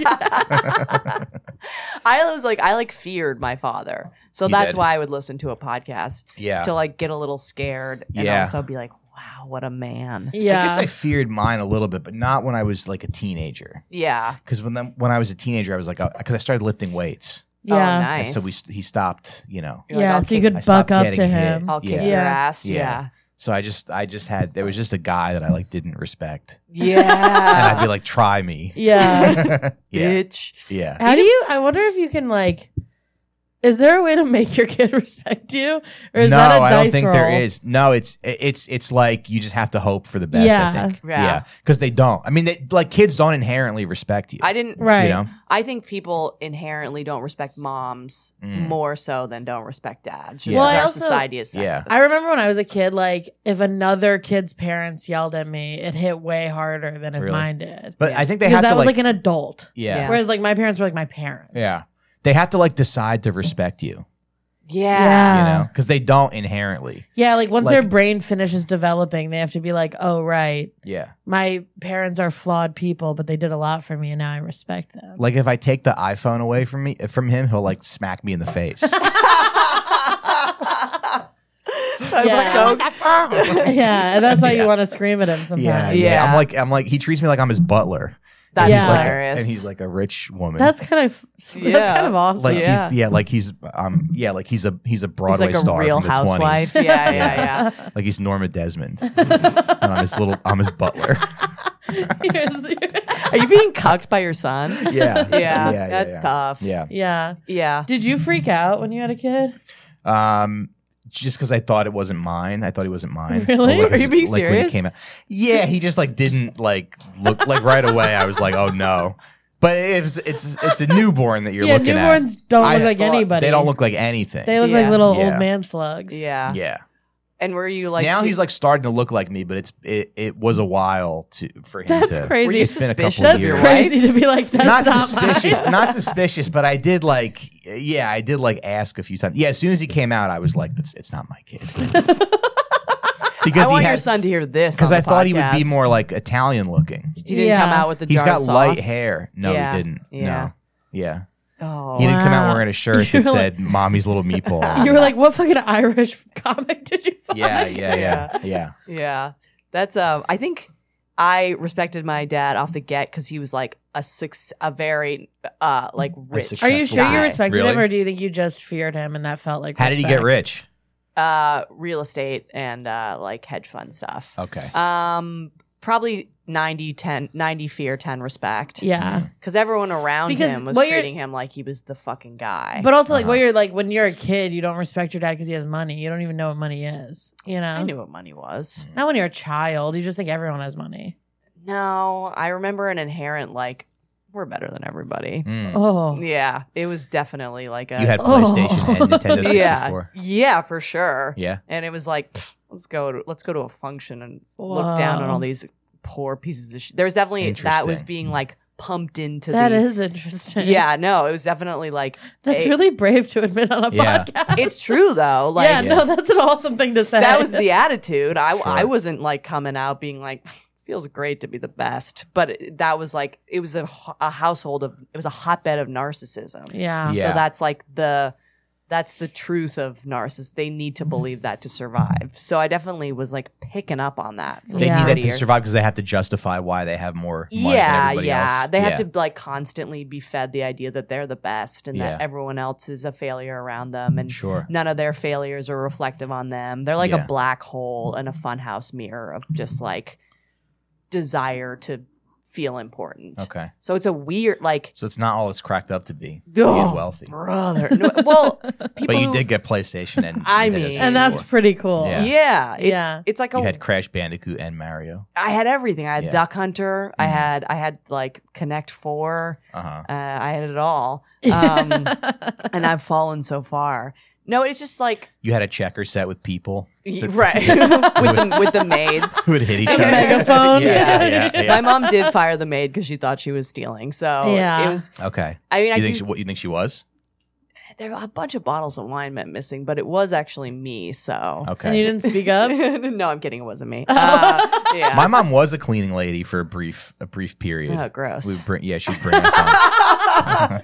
I was like, I like feared my father, so You that's did. why I would listen to a podcast. Yeah. To like get a little scared and Yeah. also be like, wow, what a man. Yeah. I guess I feared mine a little bit, but not when I was like a teenager. Yeah. Because when them, when I was a teenager, I was like, because I started lifting weights. Oh, yeah. nice. And so we st- he stopped, you know. You're like, Yeah. I'll So you kick- could I stopped buck up getting to hit. him. I'll kick Yeah. your Yeah. ass. Yeah. Yeah. So I just, I just had, there was just a guy that I like didn't respect, Yeah. and I'd be like, try me. Yeah. yeah, Bitch. yeah. How do you? I wonder if you can like. Is there a way to make your kid respect you, or is no, that a I dice don't think roll? there is. No, it's it's it's like you just have to hope for the best. Yeah. I think. Yeah. because they don't. I mean, they, like kids don't inherently respect you. I didn't. Right. You know, I think people inherently don't respect moms Mm. more so than don't respect dads. Just Yeah. Well, because I our also- society is sexist. Yeah. I remember when I was a kid, like if another kid's parents yelled at me, it hit way harder than if Really? mine did. but Yeah. I think they Because have that to was like, like an adult. yeah, Yeah. yeah, Whereas like my parents were like my parents. They have to like decide to respect you. Yeah. Yeah. You know, because they don't inherently. Yeah, like once Like- their brain finishes developing, they have to be like, oh, right. Yeah. My parents are flawed people, but they did a lot for me and now I respect them. Like if I take the iPhone away from me from him, he'll like smack me in the face. I'm Yeah. so yeah, and that's why Yeah. you want to scream at him sometimes. yeah, Yeah. yeah. I'm like I'm like he treats me like I'm his butler. That's Yeah. Like a- hilarious. and he's like a rich woman. That's kind of that's Yeah. kind of awesome. like Yeah. he's yeah, like he's um yeah, like he's a he's a He's Broadway like a star real from the housewife. twenties. Yeah, yeah, yeah. Like he's Norma Desmond. and I'm his little I'm his butler. Here's- Are you being cucked by your son? yeah. Yeah, yeah, that's yeah. tough. Yeah. yeah. Yeah. Did you freak out when you had a kid? Um just because I thought it wasn't mine. I thought he wasn't mine. Really? Like, Are you being like When serious? it came out. Yeah, he just like didn't like look like right away. I was like, oh no. But it was, it's it's a newborn that you're yeah, looking newborns at. don't I look like thought- anybody. They don't look like anything. They look Yeah. like little Yeah. old man slugs. Yeah. yeah. And were you like now too- he's like starting to look like me, but it's it, it was a while to for him That's to. crazy. Were you It's been a couple suspicious of That's of your years. wife? crazy to be like, that's not, not, suspicious, mine. not suspicious, but I did like, yeah, I did like ask a few times. Yeah, as soon as he came out, I was like, "That's it's not my kid." Because I want he your had, son to hear this. because on I the thought he would be podcast. more like Italian looking. He didn't Yeah. come out with the He's jar got of light sauce? hair. No, Yeah, he didn't. yeah. No, yeah, Oh. he didn't come out Wow. wearing a shirt You that were said "Mommy's Little Meatball." You were like, what fucking Irish comic did you find? yeah, yeah, yeah, yeah. Yeah. That's um I think I respected my dad off the get because he was like a six a very uh like rich. success- Are you sure you guy. respected Really? him, or do you think you just feared him and that felt like How did he get respect? rich? Uh real estate and uh like hedge fund stuff. Okay. Um probably ninety ten ninety fear ten respect. Yeah. Because everyone around Because him was what you're- treating him like he was the fucking guy. But also, like, Uh-huh. what you're like when you're a kid, you don't respect your dad because he has money. You don't even know what money is. You know, I knew what money was. not when you're a child. You just think everyone has money. No, I remember an inherent like we're better than everybody. Mm. Oh, Yeah, it was definitely like a You had Oh. PlayStation and Nintendo yeah, sixty-four. yeah, for sure. Yeah. And it was like, pff, let's go to let's go to a function and look down on Wow. all these poor pieces of shit. There was definitely that was Interesting. being like pumped into that the is interesting. yeah, no, it was definitely like that's a- really brave to admit on a Yeah. podcast. it's true though. Like yeah, no, that's an awesome thing to say. that was the attitude. I Sure. I wasn't like coming out being like feels great to be the best. But it, that was like, it was a, a household of, it was a hotbed of narcissism. Yeah. Yeah. So that's like the, that's the truth of narcissists. They need to believe that to survive. So I definitely was like picking up on that. For They Yeah. need that thirty to years. survive because they have to justify why they have more money than Yeah, everybody yeah. else. They yeah. have to like constantly be fed the idea that they're the best and that Yeah. everyone else is a failure around them, and Sure. none of their failures are reflective on them. They're like Yeah. a black hole and a funhouse mirror of just like desire to feel important. Okay. So it's a weird like So it's not all it's cracked up to be. Being Ugh, wealthy. brother. No, well, people But you who- did get PlayStation and I Nintendo mean- sixty-four. And that's pretty cool. Yeah. Yeah, it's, Yeah. it's like a You had Crash Bandicoot and Mario. I had everything. I had Yeah. Duck Hunter. I Mhm. had I had like Connect Four. Uh-huh. Uh, I had it all, um, and I've fallen so far. No, it's just like You had a checker set with people y- that- right with the with the maids. who would hit each The other. megaphone. Yeah, yeah, yeah. My mom did fire the maid because she thought she was stealing. So Yeah. it was. Okay. I mean, I You do, think she, what you think she was? there were a bunch of bottles of wine went missing, but it was actually me. So Okay. And you didn't speak up? no, I'm kidding. It wasn't me. Uh, yeah. My mom was a cleaning lady for a brief a brief period. Oh, gross. We would bring, yeah, she'd bring us on.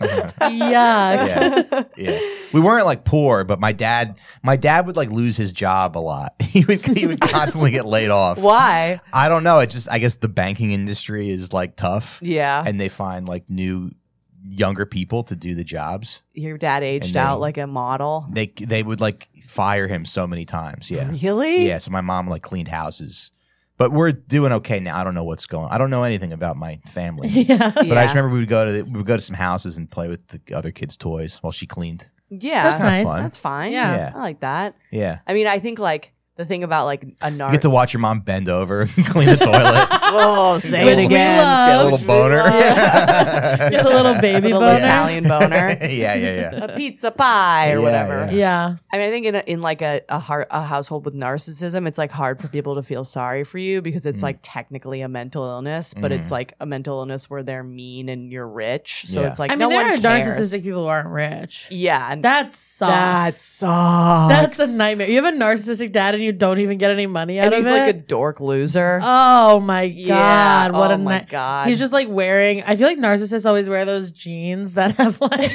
Yeah. Yeah, yeah. We weren't like poor, but my dad, my dad would like lose his job a lot. He would he would constantly get laid off. Why? I don't know. It's just I guess the banking industry is like tough, Yeah. and they find like new younger people to do the jobs. Your dad aged And they- out like a model. They they would like fire him so many times. Yeah, Really? yeah. So my mom like cleaned houses, but we're doing okay now. I don't know what's going. I don't know anything about my family. Yeah. But I Yeah. just remember we would go to the, we would go to some houses and play with the other kids' toys while she cleaned. Yeah. That's nice. fun. That's fine. Yeah. Yeah. I like that. Yeah, I mean, I think like the thing about like a you nar. get to watch your mom bend over and clean the toilet. oh, say Which it we again. love. Get a little boner. It's a little baby Little boner. Italian boner. yeah, yeah, yeah. A pizza pie or Yeah, whatever. yeah. Yeah. I mean, I think in, a, in like a a, heart, a household with narcissism, it's like hard for people to feel sorry for you because it's Mm. like technically a mental illness, but it's like a mental illness where they're mean and you're rich. So Yeah. it's like I mean, no there one are cares. narcissistic people who aren't rich. Yeah, and That sucks. that sucks. That's a nightmare. You have a narcissistic dad and you don't even get any money out and of he's it. like a dork loser. Oh my Yeah. god! What Oh a my night! God. He's just like wearing. I feel like narcissists always wear those jeans that have like,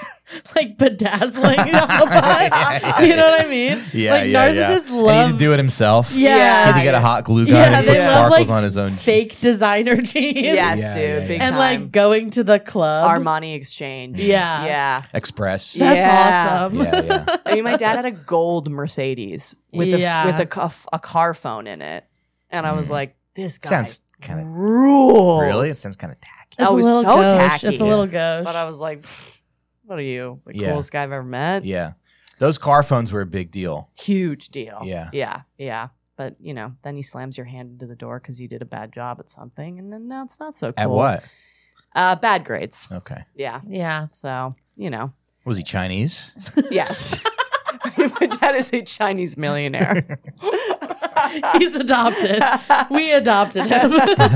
like bedazzling on the butt. You know what I mean? Yeah, like yeah, narcissists yeah. love. And he had to do it himself. Yeah. He had to Yeah. get a hot glue gun yeah, and put they love sparkles like on his own. fake designer jeans. yes, Yeah, dude, yeah, yeah. big and time. like going to the club. Armani Exchange. Yeah. yeah. Express. Yeah. That's awesome. yeah, yeah. I mean, my dad had a gold Mercedes with Yeah. a with a, ca- a car phone in it, and I was like, "This guy Sounds kind of rules." really. It sounds kind of tacky. It's I a was little so gauche. tacky. It's a little gauche. But I was like, "What are you? The Yeah. coolest guy I've ever met." Yeah, those car phones were a big deal. Huge deal. Yeah. yeah, yeah. But you know, then he slams your hand into the door because you did a bad job at something, and then now it's not so cool. At what? Uh, bad grades. Okay. Yeah. yeah. So you know, Was he Chinese? yes. My dad is a Chinese millionaire. He's adopted. We adopted him.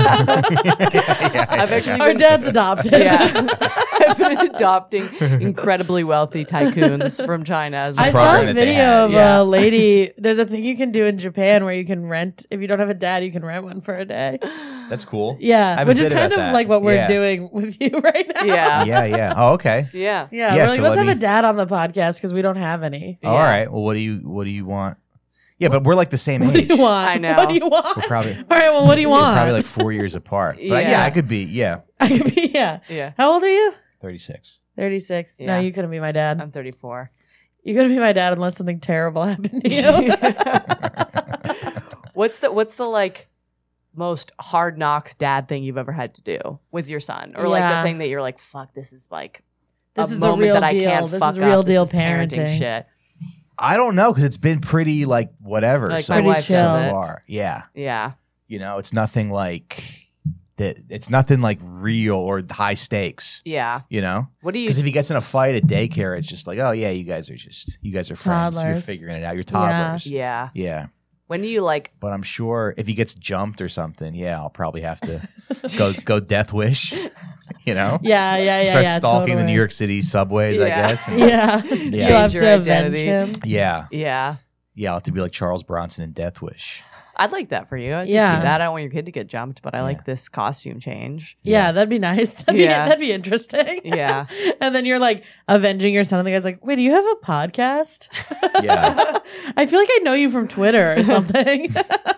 I've actually Our been, dad's adopted. yeah, I've been adopting incredibly wealthy tycoons from China. As I a saw program a that they video had, of yeah. a lady. There's a thing you can do in Japan where you can rent. If you don't have a dad, you can rent one for a day. That's cool. Yeah, haven't which is been kind about of that. like what we're Yeah. doing with you right now. yeah. Yeah, yeah. Oh, okay. Yeah. yeah. Yeah, we're like, so let's let have me- a dad on the podcast because we don't have any. All right. Well, what do you what do you want? Yeah, but we're like the same What do age. you want? I know. What do you want? We're probably All right. Well, what do you we're want? probably like four years apart. But yeah. Yeah. I could be. Yeah, I could be. Yeah. Yeah. How old are you? thirty-six. Thirty-six. No, Yeah. you couldn't be my dad. I'm thirty-four. You couldn't be my dad unless something terrible happened to you. What's the What's the like most hard knocks dad thing you've ever had to do with your son, or like Yeah. the thing that you're like, fuck, this is like This a is the moment real that I deal. can't This fuck is real up. deal this is parenting, parenting. shit. I don't know because it's been pretty like whatever Like so, my Pretty wife chill. does so it. far. Yeah, Yeah. you know, it's nothing like that. It's nothing like real or high stakes. Yeah. You know, What do you? because if he gets in a fight at daycare, it's just like, oh yeah, you guys are just you guys are friends. You're Toddlers. figuring it out. You're toddlers. Yeah. Yeah. When do you like? But I'm sure if he gets jumped or something, yeah, I'll probably have to go go death wish. You know, yeah, yeah, yeah, start yeah. stalking the totally. New York City subways. I Yeah. guess. And- Yeah. Yeah. You'll have Change your to avenge identity. him. yeah, Yeah. Yeah, I'll have to be like Charles Bronson in Death Wish. I'd like that for you. I can Yeah. see that. I don't want your kid to get jumped, but I Yeah. like this costume change. Yeah, that'd be nice. That'd be, Yeah. that'd be interesting. Yeah. And then you're like avenging your son, and the guy's like, wait, do you have a podcast? Yeah. I feel like I know you from Twitter or something.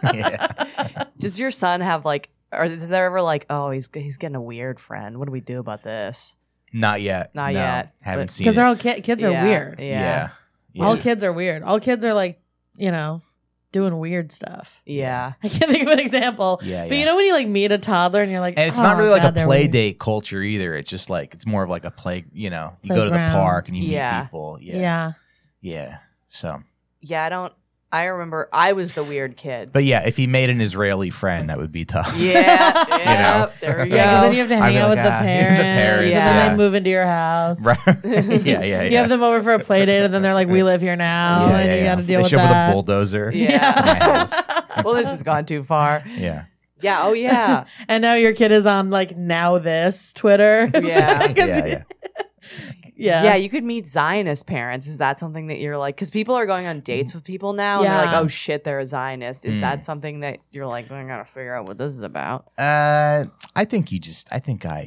yeah. Does your son have like, or is there ever like, oh, he's he's getting a weird friend? What do we do about this? Not yet. Not No, yet, Haven't but- seen Because it. they're all ki- kids are Yeah, weird. Yeah. Yeah. Yeah. All kids are weird. All kids are like, you know, doing weird stuff. Yeah. I can't think of an example. Yeah, But yeah. you know when you like meet a toddler and you're like, And it's oh, not really like God, a they're play weird. date culture either. It's just like it's more of like a play. You know, you go to the Playground. park and you Yeah. meet people. Yeah. Yeah. Yeah. So, Yeah. I don't, I remember I was the weird kid. but yeah, if he made an Israeli friend, that would be tough. Yeah. Yeah. know? There we go. Yeah, because then you have to I'd hang be out like, with the ah, the parents, parents, and yeah. then they move into your house. Right. yeah, yeah, yeah. You have them over for a play date, and then they're like, "We live here now," yeah, and yeah, you yeah. got to deal they with show up that. with a bulldozer. Yeah. to my house. Well, this has gone too far. Yeah. Yeah. Oh, yeah. And now your kid is on like now this Twitter. Yeah. 'Cause- Yeah, yeah. yeah, Yeah, you could meet Zionist parents. Is that something that you're like? Because people are going on dates with people now, and they're Yeah. like, "Oh shit, they're a Zionist." Is Mm. that something that you're like, I gotta figure out what this is about? Uh, I think you just. I think I.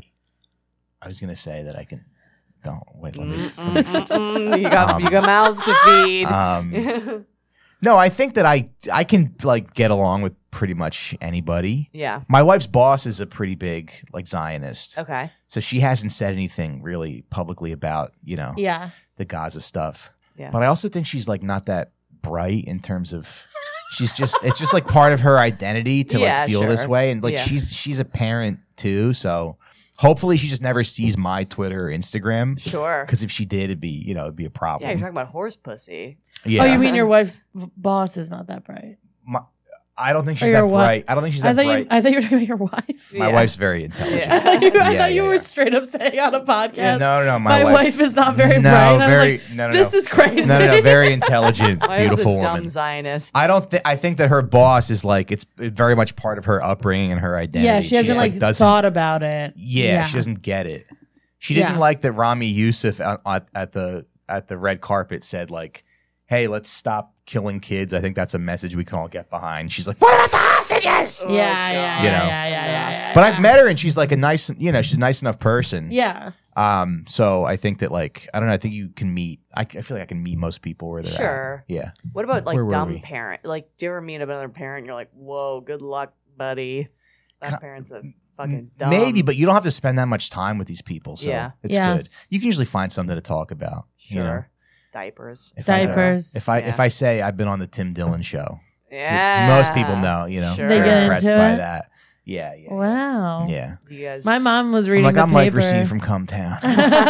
I was gonna say that I can. Don't wait. Let me. Mm, mm, mm, mm. You got Um, you got mouths to feed. Um, no, I think that I. I can like get along with pretty much anybody. yeah. My wife's boss is a pretty big like Zionist, Okay. so she hasn't said anything really publicly about you know yeah. the Gaza stuff. Yeah. But I also think she's like not that bright in terms of she's just it's just like part of her identity to Yeah, like feel this sure. way, and like Yeah. she's she's a parent too, so hopefully she just never sees my Twitter or Instagram, Sure. because if she did, it'd be you know it'd be a Yeah, problem. you're talking about horse pussy. Yeah. Oh, you mean your wife's v- boss is not that bright? My, I don't think Or she's your that what? bright. I don't think she's I that thought bright. you. I thought you were talking about your wife. my Yeah. wife's very intelligent. Yeah. I thought you, I Yeah, thought you yeah, were yeah. straight up saying on a podcast. Yeah, no, no, no. My, my wife's- wife is not very no, bright. And I was very like, no, no, this no. is crazy. no, no, no, very intelligent, Why is beautiful a dumb woman. Zionist? I don't think I think that her boss is like it's very much part of her upbringing and her identity. yeah, she hasn't just, like doesn't- thought about it. Yeah, she doesn't get it. She didn't Yeah. like that Rami Youssef at, at, at the at the red carpet said like, "Hey, let's stop killing kids." I think that's a message we can all get behind. She's like, "What about the hostages?" Yeah, yeah, yeah, You know. yeah, yeah, yeah, yeah. But yeah. I've met her and she's like a nice, you know, she's a nice enough person. Yeah. Um. So I think that like I don't know. I think you can meet. I, I feel like I can meet most people where they're at. Sure. Yeah. What about like Where were dumb we? parent? Like, do you ever meet another parent? And you're like, whoa, good luck, buddy. That Co- parent's a fucking dumb. Maybe, but you don't have to spend that much time with these people. So Yeah. it's Yeah. good. You can usually find something to talk about. sure. You know? Diapers. If I- Diapers. If I Yeah. if I say I've been on the Tim Dillon show, Yeah. most people know. You know, Sure. They they're get impressed into by it? that. Yeah, yeah, Wow. yeah. You guys. My mom was I'm reading like the I'm Mike paper. Racine from Cumtown.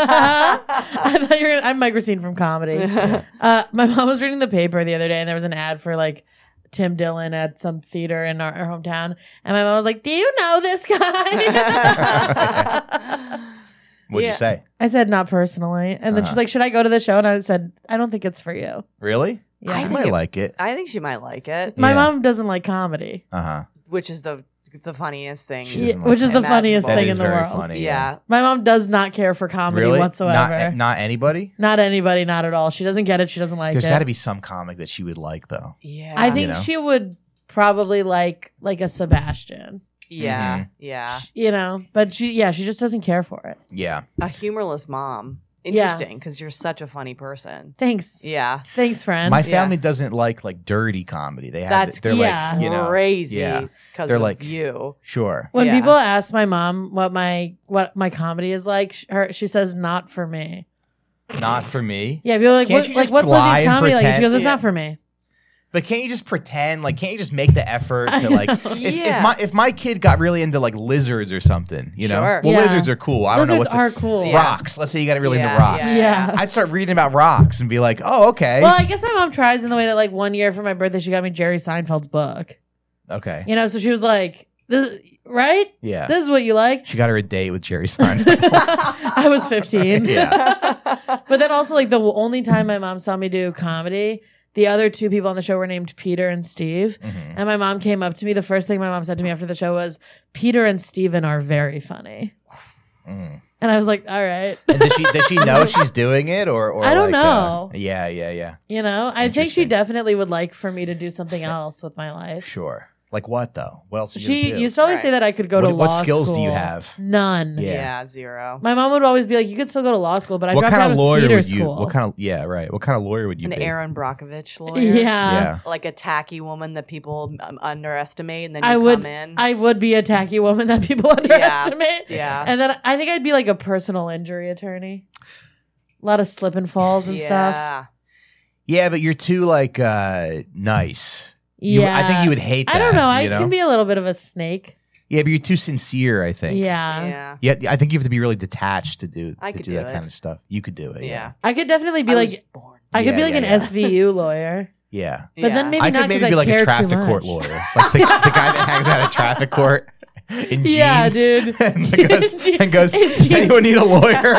I thought you were. I'm Mike Racine from comedy. Uh, my mom was reading the paper the other day, and there was an ad for like Tim Dillon at some theater in our, our hometown, and my mom was like, "Do you know this guy?" What'd Yeah. you say? I said, "Not personally," and then Uh-huh. she's like, "Should I go to the show?" And I said, "I don't think it's for you." Really? Yeah, I think might it- like it. I think she might like it, my Yeah. mom doesn't like comedy, Uh huh. which is the the funniest thing. She Yeah, doesn't like which is the imaginable. funniest That thing is in the very world. funny. Yeah. My mom does not care for comedy Really? whatsoever. Not, not anybody. Not anybody, not at all. She doesn't get it. She doesn't like There's it. got to be some comic that she would like, though. Yeah. I think You know? she would probably like like a Sebastian, Yeah. Mhm. Yeah. you know. But she, yeah, she just doesn't care for it. Yeah. A humorless mom. Yeah. Interesting, because you're such a funny person. Thanks, Yeah. thanks, friend. My Yeah. family doesn't like like dirty comedy. They have. That's they're yeah. like you know crazy. Yeah. Because They're of like- you. Sure. when Yeah. people ask my mom what my what my comedy is like, sh- her she says, "Not for me." Not for me. Yeah, people are like, Can't what, you like just what's lie Lizzie's and comedy like? And she pretend? goes, "It's Yeah. not for me." But can't you just pretend? Like, can't you just make the effort I to like? know. If, Yeah. if my if my kid got really into like lizards or something, you know, Sure. well, Yeah. lizards are cool. I don't know Lizards what's are cool. Yeah. rocks. Let's say you got really Yeah, into rocks. yeah. Yeah. I'd start reading about rocks and be like, oh, okay, Well, I guess my mom tries in the way that like one year for my birthday, she got me Jerry Seinfeld's book. okay, You know, so she was like, "This right? yeah. This is what you like." She got her a date with Jerry Seinfeld. I was fifteen. yeah, But then also, like, the only time my mom saw me do comedy, the other two people on the show were named Peter and Steve. Mhm. And my mom came up to me. The first thing my mom said to me after the show was, "Peter and Steven are very funny." Mm. And I was like, all right. And does she does she know she's doing it or, or I don't like, know. Uh, yeah, yeah, yeah. You know, I think she Interesting. definitely would like for me to do something else with my life. Sure. Like what though? What else? Are you She gonna do? used to always Right. say that I could go What- to what law skills school. do you have? None. Yeah. Yeah, zero. My mom would always be like, you could still go to law school, but I what dropped kind out of of lawyer theater would you? school. What kind of yeah, right? What kind of lawyer would you An be? Aaron Brockovich lawyer. Yeah. Yeah. Like a tacky woman that people um, underestimate, and then you I come would in. I would be a tacky woman that people underestimate. yeah. And then I think I'd be like a personal injury attorney. A lot of slip and falls and stuff. yeah. Yeah, but you're too like uh nice. You- Yeah. I think you would hate that. I don't know. I you know? can be a little bit of a snake. Yeah, but you're too sincere, I think. Yeah. Yeah. Yeah, I think you have to be really detached to do I to could do do that it. kind of stuff. You could do it. Yeah. Yeah. I could definitely be I like was born. I could be Yeah, like yeah, an yeah. S V U lawyer. Yeah. But then Yeah. maybe I not could maybe because be I like care a traffic too court much. lawyer, like the, the guy that hangs out at traffic court in jeans. Yeah, dude. and goes, In je- and goes in does jeans. anyone need a lawyer?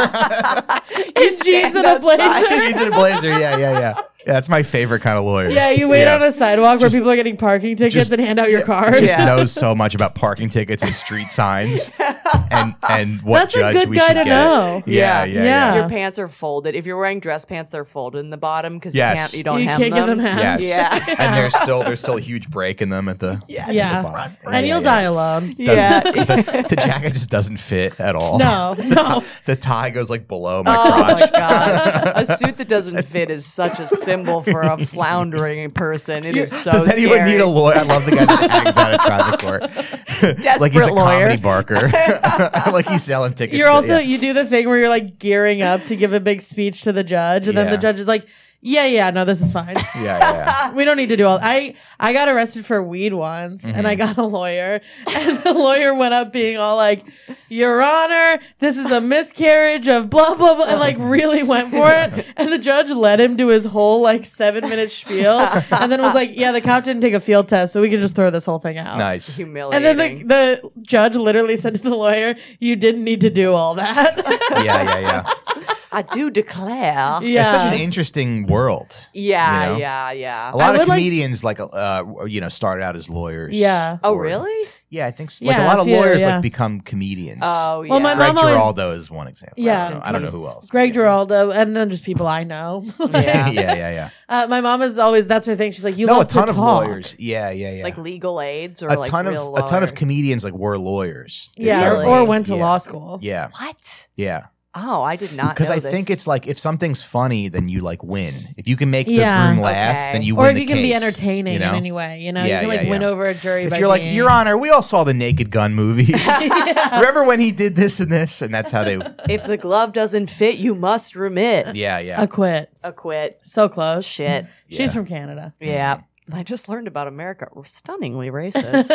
His jeans and a outside. blazer. jeans and a blazer. Yeah, yeah, yeah. Yeah, that's my favorite kind of lawyer. Yeah, you wait Yeah. on a sidewalk where Just- people are getting parking tickets just- and hand out your card. Just Yeah. knows so much about parking tickets and street signs and and what That's a judge good we guy should to get. know. Yeah, yeah, Yeah. yeah. Yeah. Your pants are folded. If you're wearing dress pants, they're folded in the bottom because Yes. you can't. You don't You hem can't give them them. halves. Yes. Yeah. And there's still there's still a huge break in them at the Yeah. at Yeah. the bottom. And Yeah, you'll yeah. die alone. Yeah. Doesn't- the, the jacket just doesn't fit at all. No, no. The tie goes like below my Oh crotch. my god! A suit that doesn't fit is such a symbol for a floundering person. It is so. Does anyone scary. need a lawyer? I love the guy that hangs out at traffic court. like he's a Desperate lawyer. comedy barker. like he's selling tickets. You're to- also yeah. you do the thing where you're like gearing up to give a big speech to the judge, and then Yeah. the judge is like, "Yeah, yeah, no, this is fine. yeah, yeah, yeah. We don't need to do all." I I got arrested for weed once, and I got a lawyer, and the lawyer went up being all like, "Your Honor, this is a miscarriage of blah blah blah," and like really went for it. And the judge let him do his whole like seven minute spiel, and then was like, "Yeah, the cop didn't take a field test, so we can just throw this whole thing out." Nice. And Humiliating. then the, the judge literally said to the lawyer, "You didn't need to do all that." Yeah, yeah, yeah. I do declare. It's yeah. such an interesting world. Yeah, You know? yeah, yeah. A lot would of like- comedians like uh you know started out as lawyers. Yeah. Oh, Or- really? Yeah, I think so. Like Yeah, a lot a of few, lawyers yeah. like become comedians. Oh, yeah. Well, my Greg mom always- Giraldo is one example. Yeah. I don't know, I don't know who else. Greg Giraldo, and then just people I know. Yeah. yeah, yeah, yeah. Uh, my mom is always that's her thing. She's like, "You No, love a ton to of talk." lawyers. Yeah, yeah, yeah. Like legal aids or a like ton of real a ton of lawyers? comedians like were lawyers. Yeah, Really? or, or went to Yeah. law school. Yeah, What? yeah. Oh, I did not. Because know I this. think it's like if something's funny, then you like win. If you can make the Yeah. room laugh, Okay. then you Or win. if the you can be case, entertaining you know? in any way, you know, Yeah, you can like yeah, win yeah. over a jury. If by you're like, being- Your Honor, we all saw the Naked Gun movie. Remember when he did this and this, and that's how they. if the glove doesn't fit, you must remit. Yeah, yeah. acquit. Acquit. So close. Shit. She's Yeah. from Canada. Yeah. I just learned about America. We're stunningly racist.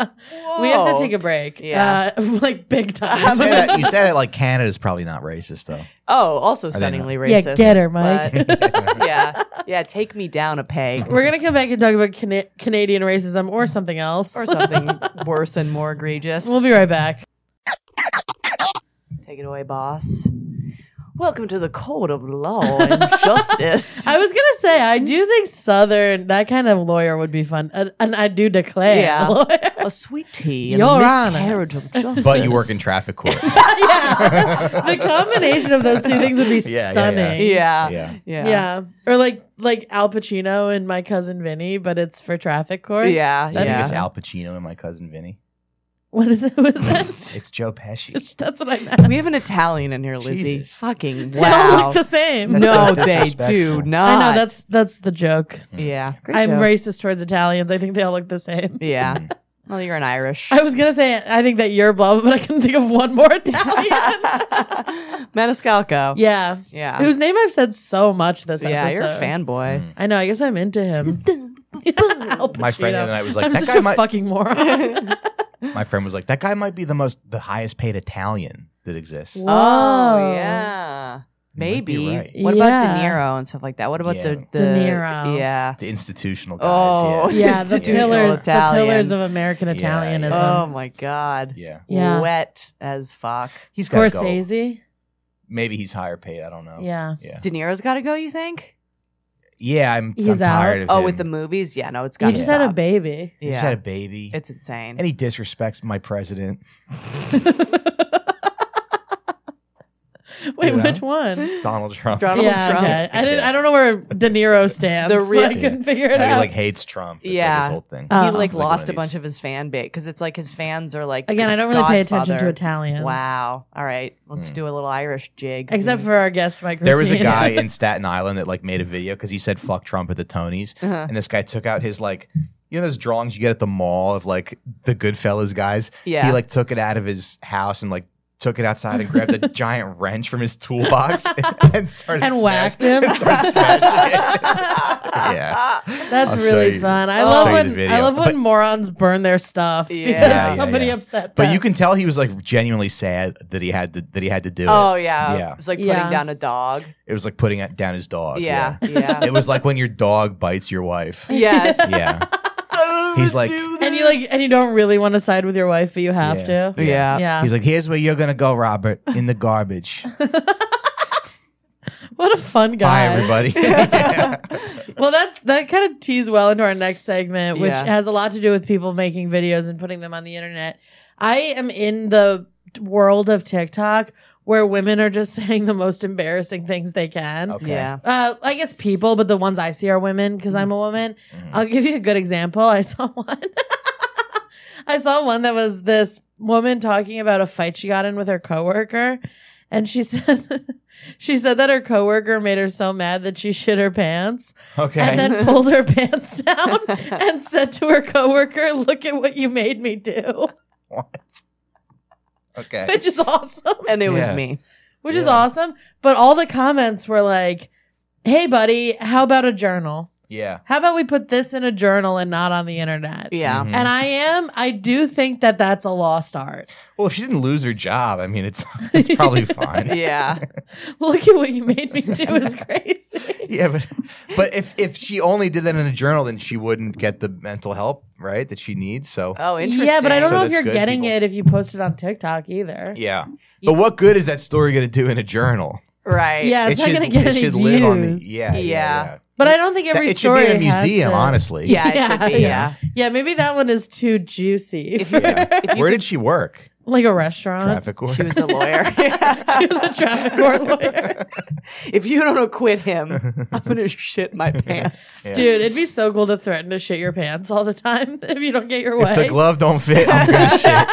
We have to take a break. Yeah. Uh, like big You time. say, that, you say that like Canada's probably not racist though. Oh, also didn't know. stunningly Yeah, racist. get her, Mike. but- yeah. Yeah, take me down a peg. We're gonna come back and talk about Cana- Canadian racism or something else. Or something worse and more egregious. We'll be right back. Take it away, boss. Welcome to the Code of Law and Justice. I was gonna say I do think Southern that kind of lawyer would be fun, uh, and I do declare. Yeah. lawyer. A sweet tea and Your a Honor. miscarriage of justice. But you work in traffic court. yeah, the combination of those two things would be Yeah, yeah, yeah. stunning. Yeah. Yeah. Yeah. Yeah. Or like like Al Pacino and My Cousin Vinny, but it's for traffic court. Yeah. I think yeah. it's Al Pacino and my cousin Vinny. What is it? What is that? It's Joe Pesci. It's- That's what I meant. We have an Italian in here, Lizzie. Jesus. Fucking They all wow. look the same. That's No, so they disrespectful. do I not. know that's that's the joke. yeah. Great I'm joke. racist towards Italians. I think they all look the same. Yeah. Well, you're an Irish. I was gonna say I think that you're blah, but I couldn't think of one more Italian. Maniscalco. yeah. Yeah. Whose name I've said so much this yeah, episode. you're a fanboy. I know. I guess I'm into him. Al My friend the Pacino. other night was like, I'm that such guy a might- fucking moron. My friend was like, that guy might be the most, the highest paid Italian that exists. Whoa. Oh, yeah. might be Maybe. right. What about De Yeah. Niro and stuff like that? What about Yeah. the, the De Niro. Yeah. The institutional guys. Oh, yeah. Yeah, the Institutional pillars, the Italian. pillars of American Yeah, Italianism. Oh my god. Yeah. Yeah. Wet as fuck. He's gotta go. Scorsese. Maybe he's higher paid. I don't know. Yeah. Yeah. De Niro's got to go. You think? Yeah, I'm, He's I'm tired out. of Oh, him. with the movies? Yeah, no, it's got. He to just had a stop. baby. He Yeah, just had a baby. it's insane. and he disrespects my president. Wait, You know? which one? Donald Trump. Donald yeah, Trump. okay. I didn't. I don't know where De Niro stands. The real- so I couldn't figure it How he out. like hates Trump. It's Yeah. like his whole thing. Oh. He It's like like one lost of a bunch these. of his fan base because it's like his fans are like Again, the I don't really pay attention to Godfather. Italians. Wow. All right, let's do a little Irish jig. Except for our guest, Mike. There was a Christina. guy in Staten Island that like made a video because he said "fuck Trump" at the Tonys, Uh-huh. and this guy took out his like, you know, those drawings you get at the mall of like the Goodfellas guys. Yeah. He like took it out of his house and like took it outside and grabbed a giant wrench from his toolbox and started And smash- whacked him. started smashing it. yeah, That's I'll show really you- fun. I I'll love show you the when video. I love when But- morons burn their stuff because Yeah. Yeah, yeah, somebody yeah. upset But them. you can tell he was like genuinely sad that he had to that he had to do it. Oh yeah, Yeah. It was like putting Yeah. down a dog. It was like putting it down his dog. Yeah, yeah. It was like when your dog bites your wife. Yes. Yeah. He's like, and you like and you don't really want to side with your wife, but you have Yeah. to. Yeah. Yeah. he's like, here's where you're gonna go, Robert, in the garbage. What a fun Bye, guy. everybody. Well, that's that kind of tees well into our next segment, which Yeah. has a lot to do with people making videos and putting them on the internet. I am in the world of TikTok where women are just saying the most embarrassing things they can. Okay. Yeah. Uh, I guess people, but the ones I see are women because I'm a woman. I'll give you a good example. I saw one. I saw one that was this woman talking about a fight she got in with her coworker, and she said she said that her coworker made her so mad that she shit her pants, Okay. and then pulled her pants down and said to her coworker, "Look at what you made me do," What? Okay. which is awesome. And it was Yeah. me. Which is Yeah. awesome. But all the comments were like, "Hey, buddy, how about a journal? Yeah. How about we put this in a journal and not on the internet?" Yeah. Mhm. And I am, I do think that that's a lost art. Well, if she didn't lose her job, I mean, it's it's probably fine. Yeah. Look at what you made me do is crazy. Yeah, but but if if she only did that in a journal, then she wouldn't get the mental help, right, that she needs. So Oh, interesting. Yeah, but I don't So know if that's you're good, getting people. it if you post it on TikTok either. yeah. But what good is that story going to do in a journal? Right. Yeah, it's it not should, going to get it any should views. live on the yeah, yeah. Yeah. yeah. But I don't think That- every it should story be in a has museum, to- honestly. Yeah, it should be. Yeah. Yeah, maybe that one is too juicy. If for- you- if you Where could- did she work? like a restaurant. Traffic court. She was a lawyer. She was a traffic court lawyer. If you don't acquit him, I'm gonna shit my pants. Yeah. Dude, it'd be so cool to threaten to shit your pants all the time if you don't get your way. If the glove don't fit, I'm gonna shit.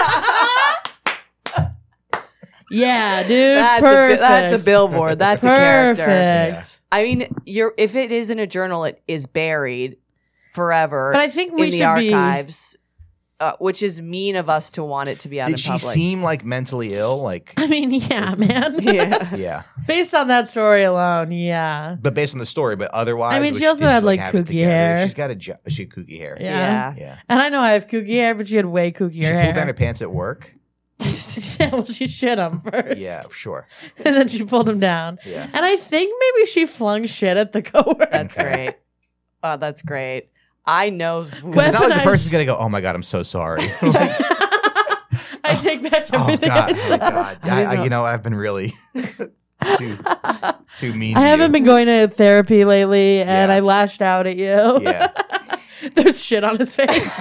yeah, dude. That's a, perfect. bi- that's a billboard. That's a character. Perfect. I mean, you're if it is in a journal, it is buried forever. But I think we in the should be- archives, uh, which is mean of us to want it to be out Did in she public. seem like mentally ill? Like, I mean, yeah, man. yeah. yeah. Based on that story alone, yeah. But based on the story, but otherwise, I mean, was she also did had, like, have it kooky together? hair. She's got a jo- she had kooky hair. Yeah. Yeah. Yeah. And I know I have kooky hair, but she had way kookier She hair. pulled down her pants at work. Yeah, well, she shit him first. Yeah, sure. And then she pulled him down. Yeah. And I think maybe she flung shit at the coworker. That's great. Oh, that's great. I know. Because it's not like the Weaponized- person's gonna go, "Oh my god, I'm so sorry." Like, I take back oh everything god, I oh said. god. I I, know. I, you know, I've been really too too mean. I to haven't you. been going to therapy lately, and Yeah. I lashed out at you. Yeah. There's shit on his face.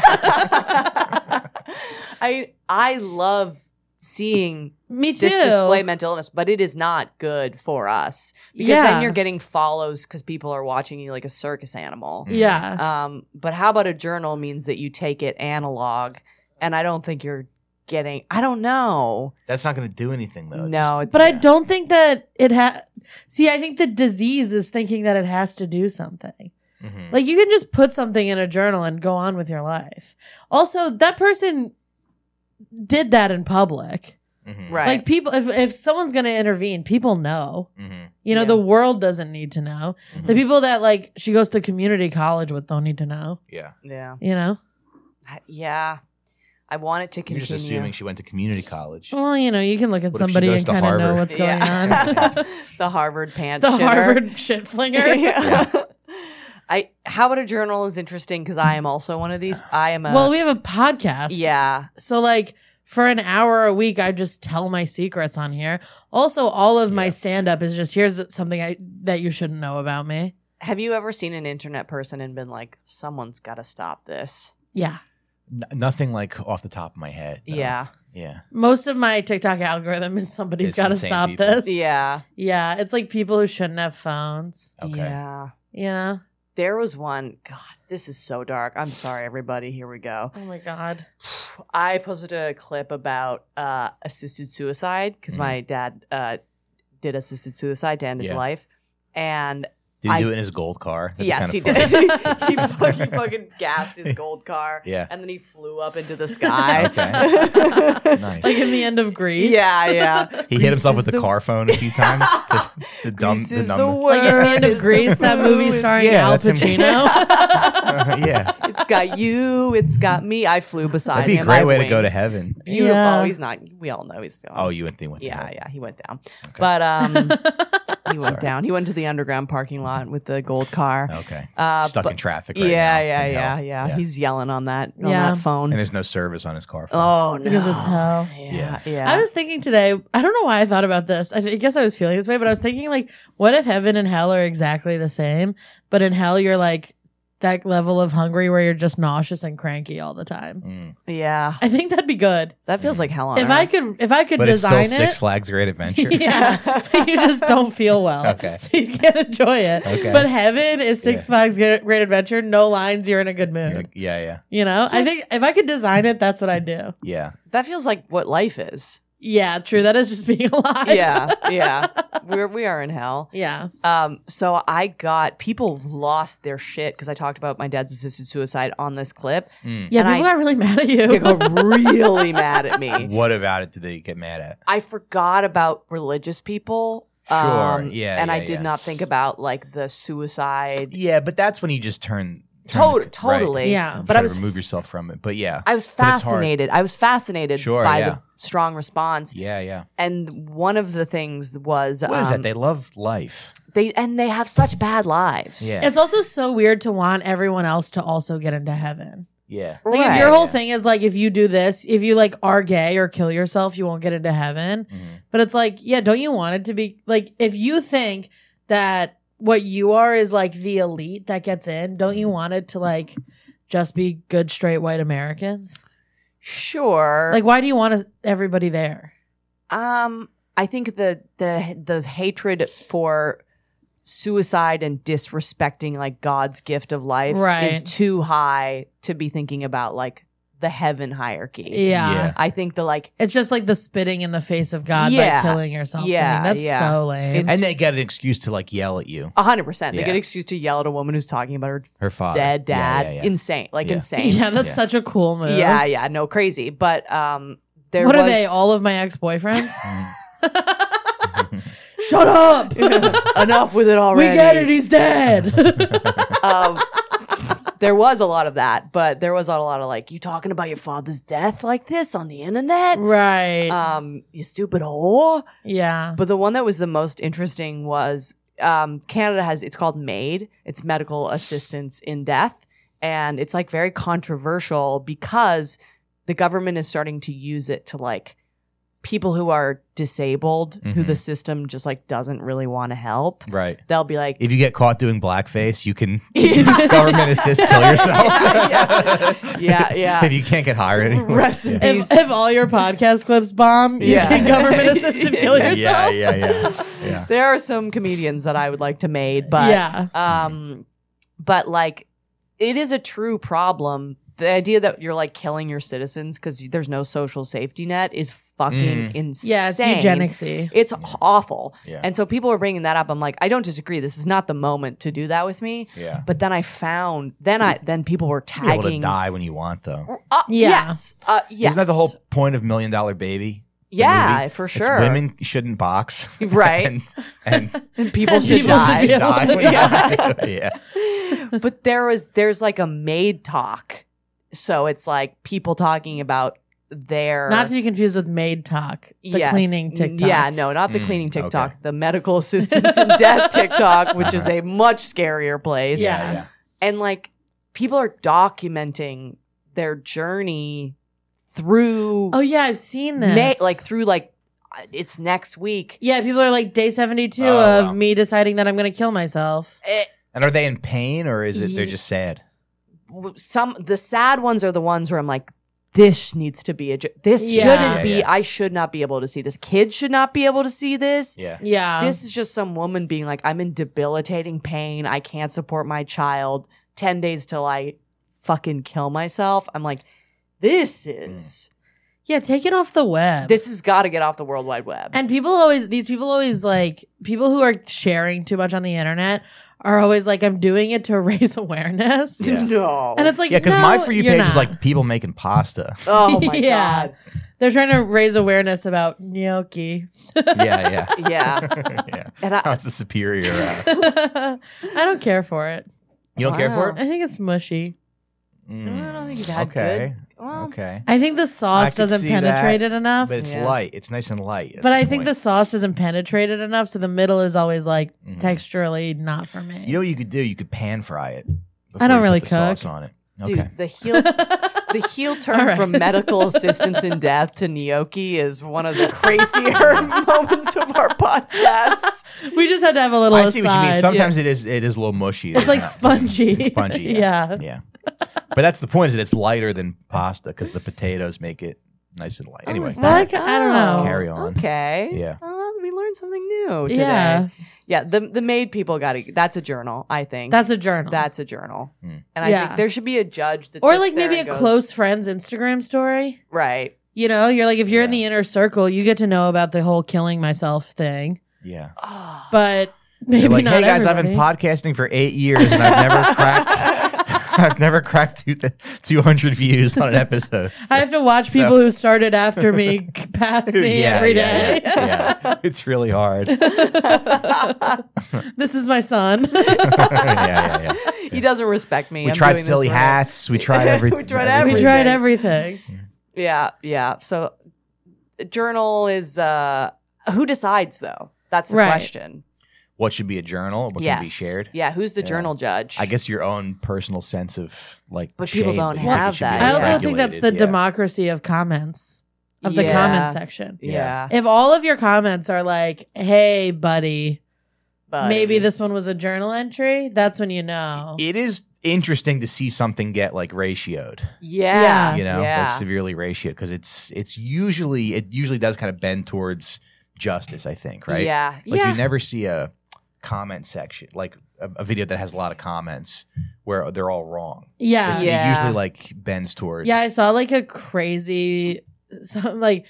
I I love seeing Me too. this display mental illness, but it is not good for us because Yeah. then you're getting follows because people are watching you like a circus animal. Yeah. Um, but how about a journal means that you take it analog, and I don't think you're getting. I don't know. That's not gonna do anything though. No, it's But I yeah. don't think that it has. See, I think the disease is thinking that it has to do something. Mhm. Like you can just put something in a journal and go on with your life. Also, that person did that in public. Mhm. right. Like people, if if someone's gonna intervene, people know. Mhm. You know, Yeah. the world doesn't need to know. Mhm. The people that like she goes to community college with don't need to know. Yeah. yeah, You know. I- yeah. I want it to You're continue. just assuming she went to community college. Well, you know, you can look at What if she somebody goes and to kind of know Harvard? what's going Yeah. on. the Harvard pants. the shitter. Harvard shit flinger. Yeah. I how about a journal is interesting because I am also one of these. I am a Well, we have a podcast. yeah. So like for an hour a week, I just tell my secrets on here. Also, all of my Yeah. stand up is just here's something I that you shouldn't know about me. Have you ever seen an internet person and been like, someone's got to stop this? Yeah. N- nothing like off the top of my head. no. Yeah. Yeah. Most of my TikTok algorithm is somebody's It's got to insane stop people. this. Yeah. Yeah. It's like people who shouldn't have phones, Okay. Yeah. you know? There was one. God, this is so dark. I'm sorry, everybody. Here we go. Oh my God. I posted a clip about uh, assisted suicide because Mhm. my dad uh, did assisted suicide to end his Yeah. life. And Did he I- do it in his gold car? That'd be yes, kinda he funny. did. he, fucking, fucking gassed his gold car. Yeah. And then he flew up into the sky. Okay. Nice. Like in the end of Grease. Yeah, yeah. He hit himself Grease with is the, car phone a few times to, to dumb Grease the is the number. word. Like at the end is of the Grease, that movie food. starring Yeah, Al that's him. Pacino. yeah. It's got you. It's got me. I flew beside That'd be a him. I great have way to go to wings. heven. Beautiful. Yeah. Oh, he's not. We all know he's gone. Oh, you went, they went to yeah, heaven. yeah. He went down. But um, he went Sorry. down. He went to the underground parking lot with the gold car. Okay. Uh, Stuck but- in traffic right yeah, now. yeah, in yeah, hell. yeah, He's yelling on that on Yeah. that phone. And there's no service on his car phone. oh no, Because it's hell. Yeah, yeah. I was thinking today, I don't know why I thought about this. I, th- I guess I was feeling this way, but I was thinking, like, what if heaven and hell are exactly the same? But in hell, you're like that level of hungry where you're just nauseous and cranky all the time. Mm. yeah, I think that'd be good. that feels like hell on If earth. I could, if I could But it's still design Six it. Flags Great Adventure. Yeah, but you just don't feel well. Okay. So you can't enjoy it. Okay. But heaven is Six Yeah. Flags Great Great Adventure. No lines, you're in a good mood. You're like, yeah, yeah. You know, I think if I could design it, that's what I'd do. Yeah. that feels like what life is. Yeah, true. That is just being alive. Yeah, yeah. We're we are in hell. Yeah. Um, so I got people lost their shit because I talked about my dad's assisted suicide on this clip. Mm. Yeah, And people I- got really mad at you. They got really mad at me. What about it did they get mad at? I forgot about religious people. Sure, um, yeah, And I yeah, did yeah. not think about like the suicide. Yeah, but that's when you just turn. turn Tot- the- totally. Right. Yeah. But But Try I was to remove yourself from it. But yeah. I was But it's hard. fascinated. I was fascinated Sure, by yeah. the strong response. Yeah, yeah. And one of the things was What is um, that? They love life. they and they have such bad lives. Yeah. It's also so weird to want everyone else to also get into heaven. Yeah. Like if Right. your whole Yeah. thing is like if you do this, if you like are gay or kill yourself, you won't get into heaven. Mhm. But it's like, yeah, don't you want it to be like if you think that what you are is like the elite that gets in, don't you want it to like just be good straight white Americans? Sure. Like why do you want us- everybody there? Um, I think the the the hatred for suicide and disrespecting like God's gift of life Right. is too high to be thinking about like the heaven hierarchy. Yeah. Yeah. I think the like It's just like the spitting in the face of God Yeah. by killing yourself. Yeah, thing. That's yeah. so lame. It's- And they get an excuse to like yell at you. a hundred percent. They Yeah. get an excuse to yell at a woman who's talking about her Her father. dead Yeah, dad. yeah, yeah. Insane. Like Yeah. insane. yeah, that's Yeah. such a cool move. Yeah, yeah, no, crazy. But um there what was are they? All of my ex boyfriends? Mm. Shut up! enough with it we already. get it. He's dead. um, there was a lot of that, but there was a lot of like, you talking about your father's death like this on the internet? right. Um, you stupid whore. yeah. But the one that was the most interesting was um, Canada has, it's called MAID. It's medical assistance in death. And it's like very controversial because the government is starting to use it to like people who are disabled, who Mhm. the system just like doesn't really want to help. Right. They'll be like, If you get caught doing blackface, you can Yeah. government assist kill yourself. Yeah, yeah, yeah. If you can't get hired anymore. Rest in yeah. peace. if, if all your podcast clips bomb, you Yeah. can government assisted kill Yeah, yourself. yeah, yeah, yeah. yeah. There are some comedians that I would like to made, but Yeah. um, but like it is a true problem. The idea that you're like killing your citizens because there's no social safety net is fucking Mm. insane. Yeah, it's eugenicsy. It's awful. Yeah. And so people are bringing that up. I'm like, I don't disagree. This is not the moment to do that with me. Yeah. But then I found, then I, then people were Be able to tagging. die when you want, though. Uh, Yeah. Yes. Uh, yes. Isn't that the whole point of Million Dollar Baby? the Yeah, movie? for It's sure. women shouldn't box. Right. and and And people And should people should die. be able die to when you die. want to. Yeah. But there was there's like a maid talk. So it's like people talking about their Not to be confused with maid talk, the Yes. cleaning TikTok. Yeah, no, not the Mm, cleaning TikTok, okay. the medical assistance in death TikTok, which is a much scarier place. Yeah. yeah. And like people are documenting their journey through Oh yeah, I've seen this. May, like through like it's next week. yeah, people are like day seventy-two Oh, of wow. me deciding that I'm going to kill myself. Eh, And are they in pain or is it they're Ye- just sad? some the sad ones are the ones where I'm like, this needs to be a jo- this Yeah. shouldn't Yeah, be yeah. I should not be able to see this. Kids should not be able to see this. Yeah. Yeah. This is just some woman being like, I'm in debilitating pain. I can't support my child. ten days till I fucking kill myself. I'm like, this is, yeah, take it off the web. this has got to get off the World Wide Web. And people always, these people always like, people who are sharing too much on the internet are always like, I'm doing it to raise awareness. Yeah. No. And it's like, Yeah, because no, my For You you're page not. is like people making pasta. oh my Yeah. God. They're trying to raise awareness about gnocchi. yeah, yeah. Yeah. yeah. And I, That's the superior. Uh, I don't care for it. you don't care for Wow. it? I think it's mushy. Mm. I don't think you've had Okay. good. Well, Okay. I think the I sauce could doesn't see penetrate that, it enough. But it's Yeah. light. It's nice and light. That's But I the think point. the sauce doesn't penetrate it enough, so the middle is always like Mhm. texturally not for me. You know what you could do? You could pan fry it. before I don't you put really the sauce cook. on it. dude, Okay. the heel the heel turn All right. from medical assistance in death to gnocchi is one of the crazier moments of our podcast. we just had to have a little I see aside. what you mean. Sometimes it is it is a little mushy. It's like spongy. It's spongy. Yeah. Yeah. yeah. But that's the point is that it's lighter than pasta because the potatoes make it nice and light. Anyway, is Well, I, ca- I don't know. Carry on. Okay. Yeah. Uh, we learned something new today. Yeah. Yeah. The the maid people got to. That's a journal. I think That's a journal. that's a journal. Mm. And I Yeah. think there should be a judge that or sits like there maybe a and goes, close friend's Instagram story. right. You know, you're like, if you're in Yeah. the inner circle, you get to know about the whole killing myself thing. Yeah. But maybe You're like, not hey guys, I've everybody. been podcasting for eight years and I've never cracked. I've never cracked two two hundred views on an episode. I have to watch So- people who started after me pass me yeah, every yeah, day. Yeah, yeah. It's really hard. This is my son. yeah, yeah, yeah. He doesn't respect me. We I'm tried doing this silly right. hats. We tried everything. We tried we everything. tried everything. Yeah, yeah. So, journal is uh who decides though? That's the Right. question. What should be a journal? What yes. can be shared? Yeah. Who's the Yeah. journal judge? I guess your own personal sense of like. But people shame don't that you think it have should be that. I also Yeah. think that's the regulated. Yeah. democracy of comments, of the Yeah. comment section. Yeah. If all of your comments are like, hey, buddy, But maybe this one was a journal entry, that's when you know. It is interesting to see something get like ratioed. Yeah. Yeah. You know, Yeah. like severely ratioed because it's it's usually it usually does kind of bend towards justice. I think, right? Yeah. Like yeah. you never see a comment section like a, a video that has a lot of comments where they're all wrong. Yeah. It's, Yeah. It usually like bends toward. Yeah, I saw like a crazy, some like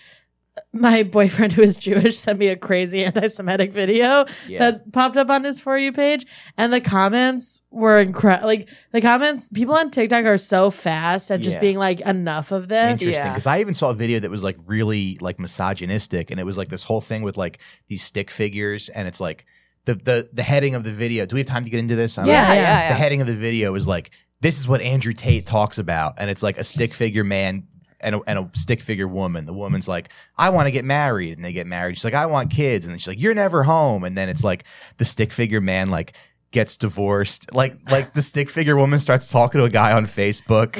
my boyfriend who is Jewish sent me a crazy anti-Semitic video Yeah. that popped up on his For You page, and the comments were incredible. Like the comments, people on TikTok are so fast at just Yeah. being like, enough of this. Interesting, Yeah. because I even saw a video that was like really like misogynistic, and it was like this whole thing with like these stick figures, and it's like the the the heading of the video. Do we have time to get into this? I don't Yeah, know. yeah, yeah. yeah. The heading of the video is like, "This is what Andrew Tate talks about," and it's like a stick figure man and a, and a stick figure woman. The woman's like, "I want to get married," and they get married. She's like, "I want kids," and then she's like, "You're never home," and then it's like the stick figure man like gets divorced. Like like the stick figure woman starts talking to a guy on Facebook.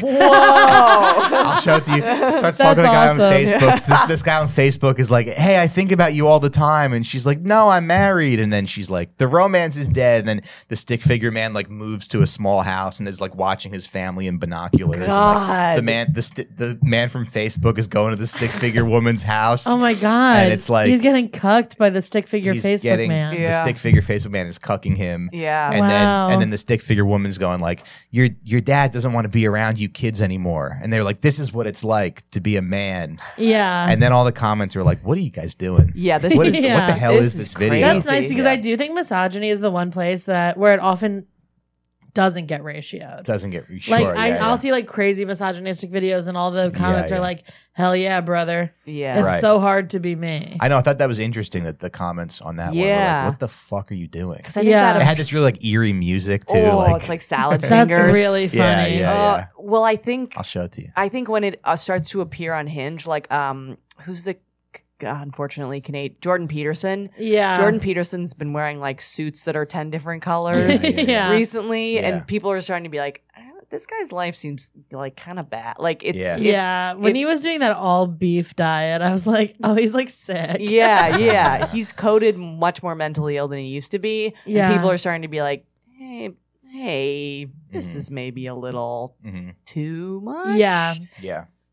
Whoa. I'll show it to you. Starts That's talking to a guy on awesome. Facebook. This, this guy on Facebook is like, "Hey, I think about you all the time," and she's like, "No, I'm married." And then she's like, "The romance is dead." And then the stick figure man like moves to a small house and is like watching his family in binoculars. And, like, God. the man, the st- the man from Facebook is going to the stick figure woman's house. Oh my god! And it's like- he's getting cucked by the stick figure He's Facebook getting man. the Yeah. stick figure Facebook man is cucking him. Yeah. And Wow. then and then the stick figure woman's going like, Your your dad doesn't want to be around you kids anymore. And they're like, "This is what it's like to be a man." Yeah, And then all the comments are like, "What are you guys doing? Yeah, this What, is is, Yeah. what the hell This is is this video?" crazy. that's nice because Yeah. I do think misogyny is the one place that where it often doesn't get ratioed. doesn't get sure. Like I, yeah, I'll yeah. see like crazy misogynistic videos, and all the comments yeah. are like, "Hell yeah, brother! Yeah. It's Right. so hard to be me." I know. I thought that was interesting that the comments on that one were Yeah. like, "What the fuck are you doing?" Because I think Yeah. It that had this really like eerie music too. oh, like, it's like salad That's fingers. really Yeah, funny. yeah. Uh, well, I think I'll show it to you. I think when it uh, starts to appear on Hinge, like um, who's the God, unfortunately Canadian Jordan Peterson. Yeah. Jordan Peterson's been wearing like suits that are ten different colors Yeah, yeah, yeah. recently, Yeah. and people are starting to be like, "I don't- "This guy's life seems like kind of bad." Like it's Yeah. it- Yeah, when it- he was doing that all beef diet, I was like, "Oh, he's like sick." yeah, yeah. He's coded much more mentally ill than he used to be. Yeah. And people are starting to be like, hey, hey, this Mhm. is maybe a little hmm too much. Yeah. Yeah.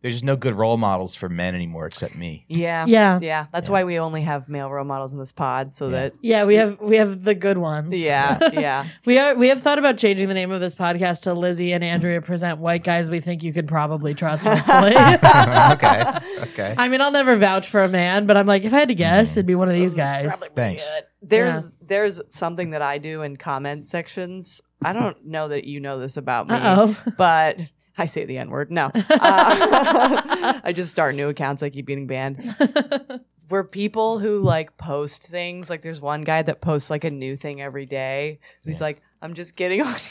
there's just no good role models for men anymore except me. Yeah. Yeah. Yeah. That's Yeah. why we only have male role models in this pod so Yeah. that Yeah, we have we have the good ones. yeah, yeah. We are we have thought about changing the name of this podcast to Lizzie and Andrea present white guys we think you can probably trust. Hopefully. okay. Okay. I mean, I'll never vouch for a man, but I'm like, if I had to guess, it'd be one of these guys. Thanks. There's there's something that I do in comment sections. I don't know that you know this about me, Uh-oh. but I say the N word. No. Uh, I just start new accounts. I keep getting banned. Where people who like post things, like there's one guy that posts like a new thing every day. Who's Yeah. like, I'm just getting on.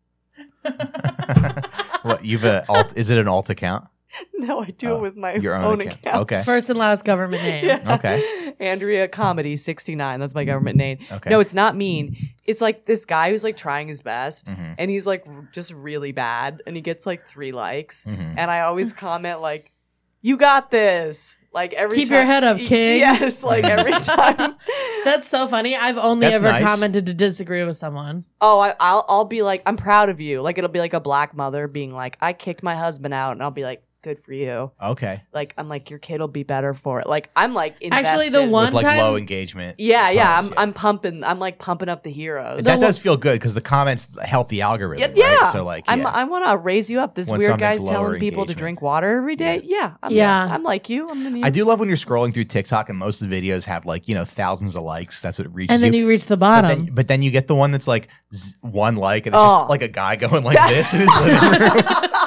What you've a alt? Is it an alt account? No, I do Oh, it with my Your own, own, account. account. Okay. First and last government name. Yeah. Okay. Andrea Comedy sixty-nine. That's my government name. Okay. No, it's not mean. It's like this guy who's like trying his best Mhm. and he's like r- just really bad and he gets like three likes. Mhm. And I always comment like, you got this. Like every Keep time. your head up, king. Yes, like every time. That's so funny. I've only That's ever nice. commented to disagree with someone. Oh, I, I'll I'll be like, I'm proud of you. Like it'll be like a black mother being like, I kicked my husband out, and I'll be like, good for you. Okay. Like I'm like, your kid will be better for it. Like I'm like Actually, the invested. one With like time- low engagement. Yeah, yeah. posts, I'm I'm pumping. I'm like pumping up the heroes. That does feel good because the comments help the algorithm. Yeah, Right? yeah. So like, I'm, yeah. I want to raise you up. This When weird guy's something's lower telling people to engagement. drink water every day. Yeah, I'm, Yeah. I'm like you. I'm gonna. I do love when you're scrolling through TikTok and most of the videos have like, you know, thousands of likes. That's what it reaches And then you. you reach the but, bottom. then, but then you get the one that's like z- one like and it's Oh. just like a guy going like this in his living room.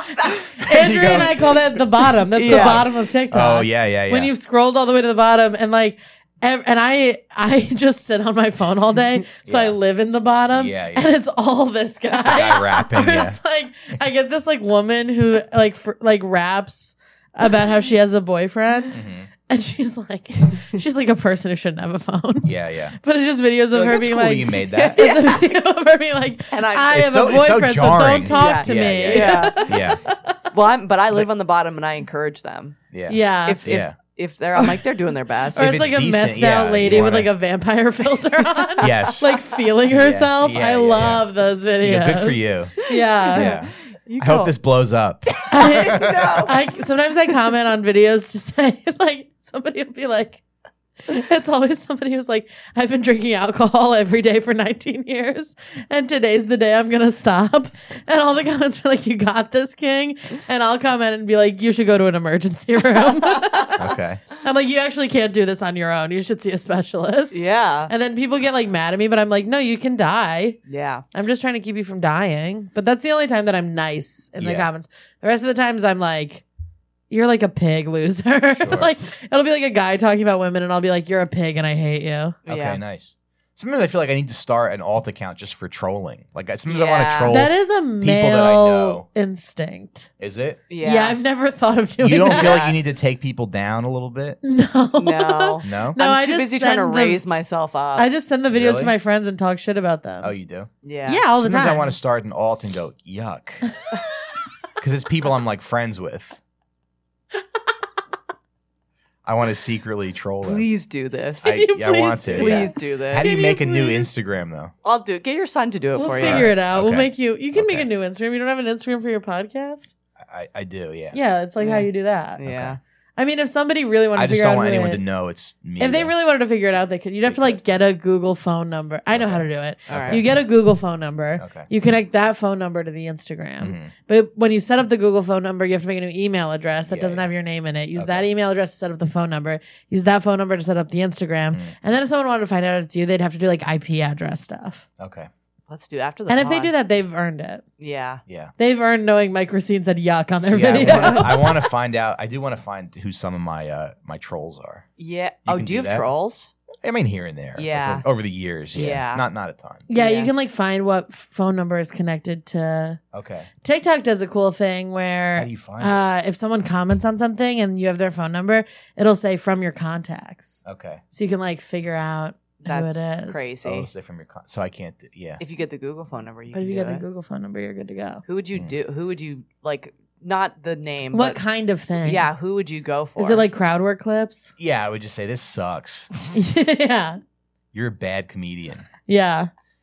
Andrew you go- and I call that the bottom. That's the Yeah. bottom of TikTok. Oh, yeah, yeah, yeah. When you've scrolled all the way to the bottom and like, ev- and I I just sit on my phone all day, so I Yeah. live in the bottom, Yeah, yeah. and it's all this guy. guy rapping, Where yeah. It's like I get this like woman who like fr- like raps about how she has a boyfriend, Mhm. and she's like she's like a person who shouldn't have a phone. Yeah, yeah. But it's just videos of You're like, her that's being cool like, you made that. it's a video of her being like, And I'm- I It's have so- a it's so boyfriend, so, jarring. don't talk Yeah. to Yeah, me. yeah, yeah. Yeah. Well, I'm, but I live on the bottom and I encourage them. Yeah. Yeah. If Yeah. if if they're, I'm like they're doing their best. Or If it's, it's like a decent, methed yeah, out you lady with wanna- like a vampire filter on. Yes. Like feeling herself. yeah, I yeah, love those videos. Yeah, good for you. Yeah. Yeah. You I hope go. this blows up. I, I sometimes I comment on videos to say like somebody will be like, it's always somebody who's like, I've been drinking alcohol every day for nineteen years, and today's the day I'm gonna stop. And all the comments are like, you got this, king. And I'll comment and be like, you should go to an emergency room. Okay. I'm like, you actually can't do this on your own. You should see a specialist. Yeah. And then people get like mad at me, but I'm like, no, you can die. Yeah. I'm just trying to keep you from dying. But that's the only time that I'm nice in the Yeah. comments. The rest of the times I'm like, you're like a pig loser. Like it'll be like a guy talking about women and I'll be like, you're a pig and I hate you. Okay, Yeah. nice. Sometimes I feel like I need to start an alt account just for trolling. Like I- sometimes I want to Yeah. troll. That is a that I male know. instinct. Is it? Yeah. Yeah. I've never thought of doing You don't that. feel like you need to take people down a little bit? No. No. No. No, I'm I too just busy trying to send the- raise myself up. I just send the videos Really? to my friends and talk shit about them. Oh, you do? yeah. yeah, all the Sometimes time. I want to start an alt and go yuck, because it's people I'm like friends with. I want to secretly troll them. Please do this. I, You yeah, I want please to. do yeah. Please do this. How do you Can you make a new please? Instagram though? I'll do it. Get your son to do it We'll for you. figure it out. We'll Okay. make you. You can make Okay. a new Instagram. You don't have an Instagram for your podcast? I, I do. Yeah. Yeah, it's like how Yeah. you do that. Yeah. I mean, if somebody really wanted I to just figure don't out want who anyone it- to know it's me. if they though. really wanted to figure it out, they could. You'd have to They like get a Google phone number. I know how to do it. All right. You get a Google phone number. Okay. You connect that phone number to the Instagram. Mhm. But when you set up the Google phone number, you have to make a new email address that Yeah, doesn't yeah. have your name in it. Use Okay. that email address to set up the phone number. Use that phone number to set up the Instagram. Mhm. And then if someone wanted to find out it's you, they'd have to do like I P address stuff. Okay. Let's do it after the And if they pod. do that, they've earned it. Yeah. Yeah. They've earned knowing Mike Racine said yuck on their See, I video. wanna- I want to find out. I do want to find who some of my uh, my trolls are. Yeah. oh, can do you do have that? trolls? I mean, here and there. like, Yeah. over, over the years. Yeah. Yeah. Not not a ton. Yeah, Yeah. you can like find what f- phone number is connected to. Okay. TikTok does a cool thing How where do you find uh, if someone comments on something and you have their phone number, it'll say from your contacts. it? Okay. So you can like figure out That's who it is. crazy. Oh, say from your con- so I can't. Do, yeah. If you get the Google phone number, you But can if you do get the it. Google phone number, you're good to go. Who would you Hmm. do? Who would you like? Not the name. What but, kind of thing? Yeah. Who would you go for? Is it like crowd work clips? Yeah, I would just say this sucks. yeah. You're a bad comedian. Yeah.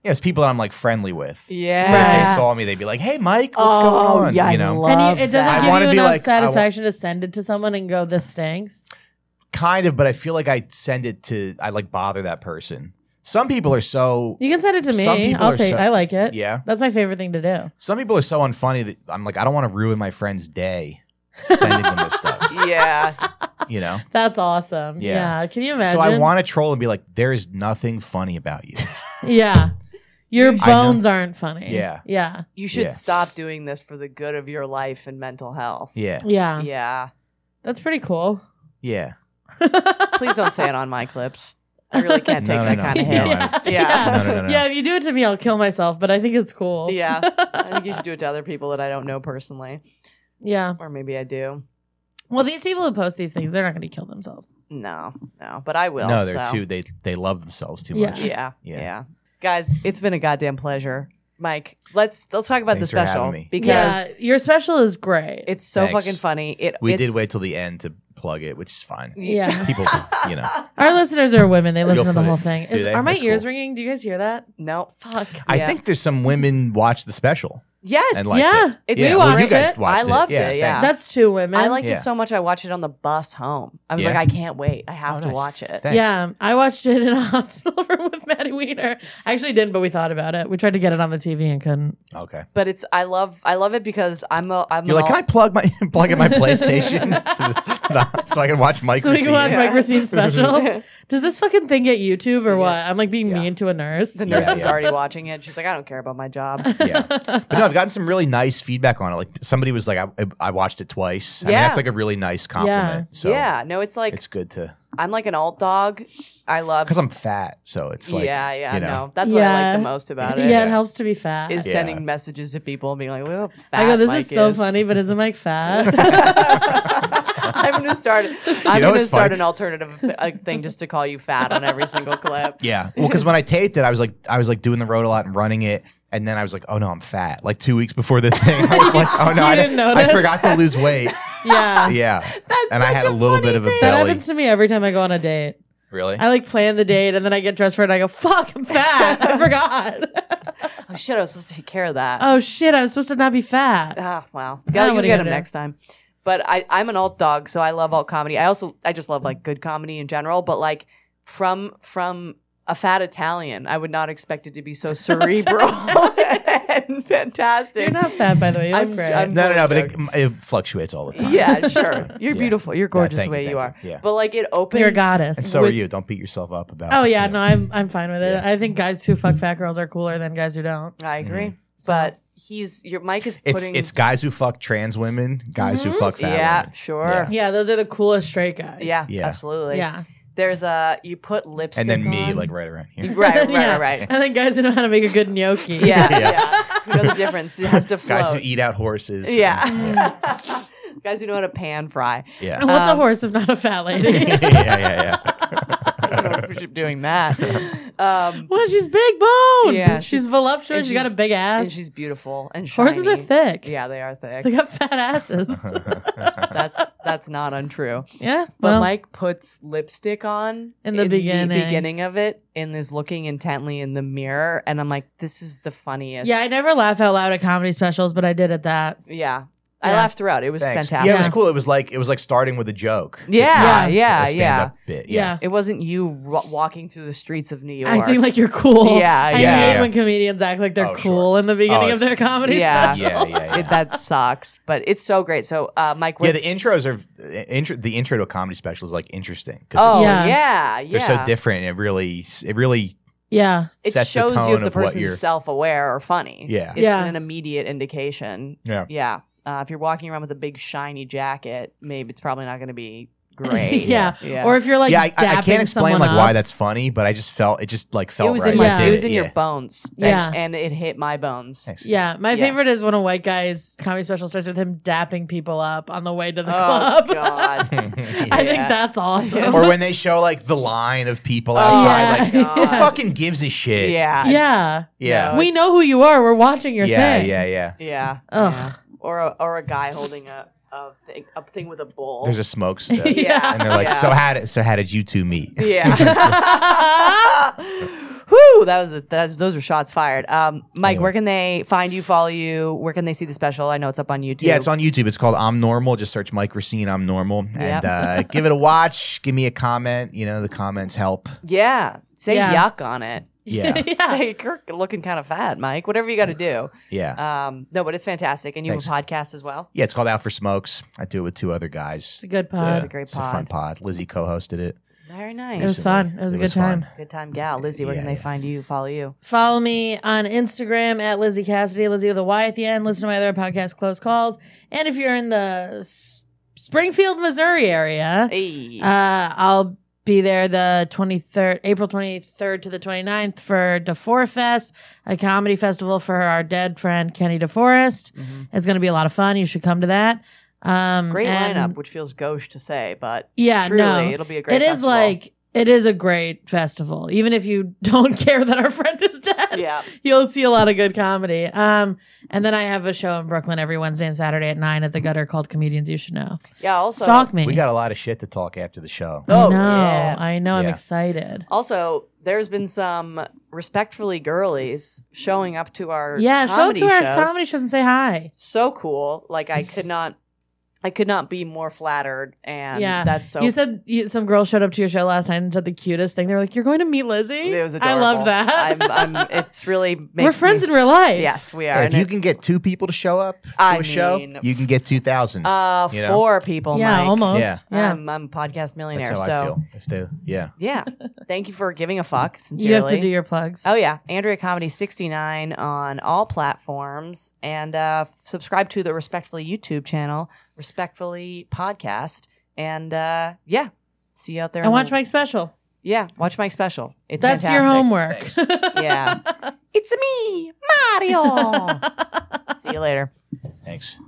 Yeah, it's people that I'm like friendly with. Yeah. If Right. they saw me, they'd be like, "Hey, Mike, what's Oh, going on?" yeah, I you know, love And you, it doesn't that. I give wanna you be enough like- I wa- satisfaction to send it to someone and go, "This stinks." kind of, but I feel like I send it to I like bother that person. Some people are so You can send it to Some me. people I'll are take. so- I like it. yeah. That's my favorite thing to do. Some people are so unfunny that I'm like, I don't want to ruin my friend's day sending them this stuff. Yeah. You know. That's awesome. Yeah. Yeah. Can you imagine? So I want to troll and be like, there is nothing funny about you. Yeah. Your I know. bones aren't funny. Yeah. Yeah. You should Yeah. stop doing this for the good of your life and mental health. Yeah. Yeah. Yeah. That's pretty cool. Yeah. Please don't say it on my clips. I really can't take No, no, that no. kind of No, hit. I- Yeah. No, no, no, no. Yeah, if you do it to me, I'll kill myself, but I think it's cool. Yeah. I think you should do it to other people that I don't know personally. Yeah. Or maybe I do. Well, these people who post these things, they're not going to kill themselves. No, no. But I will. No, they're so. too. They they love themselves too Yeah. much. Yeah, Yeah. yeah. Guys, it's been a goddamn pleasure. Mike, let's let's talk about Thanks the for special having me. because Yeah, your special is great. it's so Thanks. fucking funny. It We it's, did wait till the end to plug it, which is fine. Yeah. People, you know. Our listeners are women. They listen You'll to the put whole it- thing. do Is, they? are my That's ears cool. ringing? Do you guys hear that? No. Fuck. I Yeah. think there's some women watch the special Yes. and like Yeah. it. It's- yeah. we Well, you watched guys it. watched I loved it, thanks. yeah. That's two women. I liked Yeah. it so much I watched it on the bus home. I was Yeah. like, I can't wait. I have Oh, to nice. watch it. Thanks. Yeah, I watched it in a hospital room with Maddie Weiner. I actually didn't, but we thought about it. We tried to get it on the T V and couldn't. Okay. But it's I love I love it because I'm a I'm You're like, all- can I plug my plug in my PlayStation to the, to the- so I can watch Mike? So we can watch Racine? Mike Racine's special. Does this fucking thing get YouTube or what? I'm like being Yeah. mean to a nurse. the Yeah, nurse is yeah. already watching it. She's like, I don't care about my job. Yeah, but no, I've gotten some really nice feedback on it. Like somebody was like, I, I watched it twice. I mean, Yeah. that's like a really nice compliment. So yeah, no, it's like it's good to I'm like an alt dog. I love because I'm fat, so it's like yeah, yeah, you know, no. That's what I Yeah. like the most about yeah, it. it helps to be fat. Is Yeah. sending messages to people and being like, look how fat I go, this Mike is so is. funny, but isn't Mike fat? I'm gonna start. I'm know gonna what's start funny? an alternative uh, thing just to call you fat on every single clip. Yeah, well, because when I taped it, I was like, I was like doing the road a lot and running it, and then I was like, oh no, I'm fat. Like two weeks before the thing, I was like, oh no, You I didn't I notice? forgot to lose weight. yeah. Yeah, That's and I such had a a little funny bit of a thing. That belly. happens to me every time I go on a date. Really? I like plan the date and then I get dressed for it and I go, fuck, I'm fat. I forgot. Oh shit! I was supposed to take care of that. oh shit, I was supposed to not be fat. Ah, wow. Ah, Gotta what go are you get gonna him do? next time. But I, I'm an alt dog, so I love alt comedy. I also, I just love like good comedy in general. But like from from a fat Italian, I would not expect it to be so cerebral and fantastic. You're not fat, by the way. You look I'm- great. I'm- no, no, no, but it, it fluctuates all the time. Yeah, sure. You're Yeah. beautiful. You're gorgeous thank the way you, you, thank are. you. Yeah. But like it opens. You're a goddess. And so with- are you. Don't beat yourself up about. Oh yeah, you know. no, I'm I'm fine with it. Yeah. I think guys who fuck fat girls are cooler than guys who don't. I agree. But he's your Mike is It's putting. it's guys who fuck trans women, guys who fuck fat yeah, women. sure. Yeah. Yeah, those are the coolest straight guys. Yeah, Yeah. absolutely. Yeah. There's a you put lipstick And then me, on. like right around here. right, right, yeah. right, right. And then guys who know how to make a good gnocchi. Yeah, Yeah. yeah. You know the difference. It has to float. Guys who eat out horses. Yeah. Guys who know how to pan fry. Yeah. And what's a Um, horse if not a fat lady? yeah, yeah, yeah. I don't know if we should be doing that. Um, well, she's big bone. Yeah, she's, she's- voluptuous. and She's got a she's- big and ass. she's beautiful and shiny. Horses are thick. Yeah, they are thick. They got fat asses. That's that's not untrue. yeah. But well, Mike puts lipstick on In the beginning. beginning of it, and is looking intently in the mirror, and I'm like, this is the funniest. yeah, I never laugh out loud at comedy specials, but I did at that. yeah. I Yeah. laughed throughout. It was Thanks. fantastic. Yeah, it was Yeah. cool. It was like it was like starting with a joke. It's Yeah, not yeah, a stand-up bit. Yeah. Yeah. It wasn't you ro- walking through the streets of New York. Acting like you're cool. Yeah, I yeah. hate Yeah. when comedians act like they're Oh, sure. cool in the beginning Oh, of their it's- comedy Yeah. special. Yeah, yeah, yeah. It, that sucks, but it's so great. So, uh, Mike, Yeah, what's, the intros are uh, intro, the intro to a comedy special is like interesting Oh because Yeah. yeah, yeah. they're so different. And it really, it really, Yeah. It sets the shows tone you if the of what you're- person's self-aware or funny. Yeah. it's Yeah. an immediate indication. Yeah. yeah. Uh, if you're walking around with a big shiny jacket, maybe it's probably not going to be great. yeah. Yeah. Or if you're like yeah. I, I dapping can't explain someone like up. why that's funny, but I just felt it just like felt it was right. in my, Yeah. I did it was in yeah. your bones. Yeah. and it hit my bones. Thanks. Yeah, my Yeah. favorite is when a white guy's comedy special starts with him dapping people up on the way to the Oh club. God. I think Yeah. that's awesome. Or when they show like the line of people Oh, outside, yeah. like who Yeah. fucking gives a shit? yeah, yeah, yeah, No, we know who you are. We're watching your yeah, thing. yeah, yeah. yeah. Ugh. yeah. Or a, or a guy holding a a thing, a thing with a bowl. There's a smokestack, yeah, and they're like, yeah. "So how did so how did you two meet?" Yeah. Whoo! That was a, that's, those were shots fired. Um, Mike, Anyway. where can they find you, follow you? Where can they see the special? I know it's up on YouTube. Yeah, it's on YouTube. It's called I'm Normal. Just search Mike Racine, I'm Normal. Yep. And uh, give it a watch. Give me a comment. You know, the comments help. Yeah. Say Yeah. yuck on it. Yeah. Say you're looking kind of fat, Mike. Whatever you got to do. Yeah. Um, no, but it's fantastic. And you Thanks. have a podcast as well. Yeah, it's called Out for Smokes. I do it with two other guys. It's a good Yeah, pod. It's a great It's a fun pod. pod. Lizzie co-hosted it. Very It nice. was fun. It was a It good was time. fun. Good time, gal. Lizzie, where Yeah, can they yeah. find you, follow you? Follow me on Instagram at Lizzie Cassidy, Lizzie with a Y at the end. Listen to my other podcast, Close Calls. And if you're in the S- Springfield, Missouri area, Hey. uh, I'll be there the twenty-third, April twenty-third to the twenty-ninth for DeFore Fest, a comedy festival for our dead friend Kenny DeForest. It's going to be a lot of fun. You should come to that. Um, Great and- lineup, which feels gauche to say, but Yeah, truly, no, it'll be a great It is festival. like it is a great festival, even if you don't care that our friend is dead. Yeah. You'll see a lot of good comedy. Um, and then I have a show in Brooklyn every Wednesday and Saturday at nine at the Gutter called Comedians You Should Know. Yeah, also, Stalk me. We got a lot of shit to talk after the show. I Oh, know. yeah. I know. I'm Yeah. excited. Also, there's been some respectfully girlies showing up to our Yeah, show up comedy to our shows. comedy shows and say hi. So cool. Like I could not I could not be more flattered, and Yeah. that's so You said you, some girl showed up to your show last night and said the cutest thing. They were like, "You're going to meet Lizzie." it was I adorable. love that. I'm, I'm it's really makes We're friends me, in real life. Yes, we are. Hey, if And you it- can get two people to show up to I a show, mean- you can get two thousand. uh you know? four people, Yeah, Mike. almost. Yeah. Yeah. I'm, I'm a podcast millionaire, That's how so I feel. If they, yeah. yeah. Thank you for giving a fuck. Sincerely, You have to do your plugs. Oh yeah, Andrea Comedy sixty-nine on all platforms, and uh, subscribe to the Respectfully YouTube channel, Respectfully Podcast, and uh, yeah, see you out there. And in watch the- Mike's special. yeah, watch Mike's special. It's That's your fantastic. homework. Yeah, it's me, Mario. See you later. Thanks.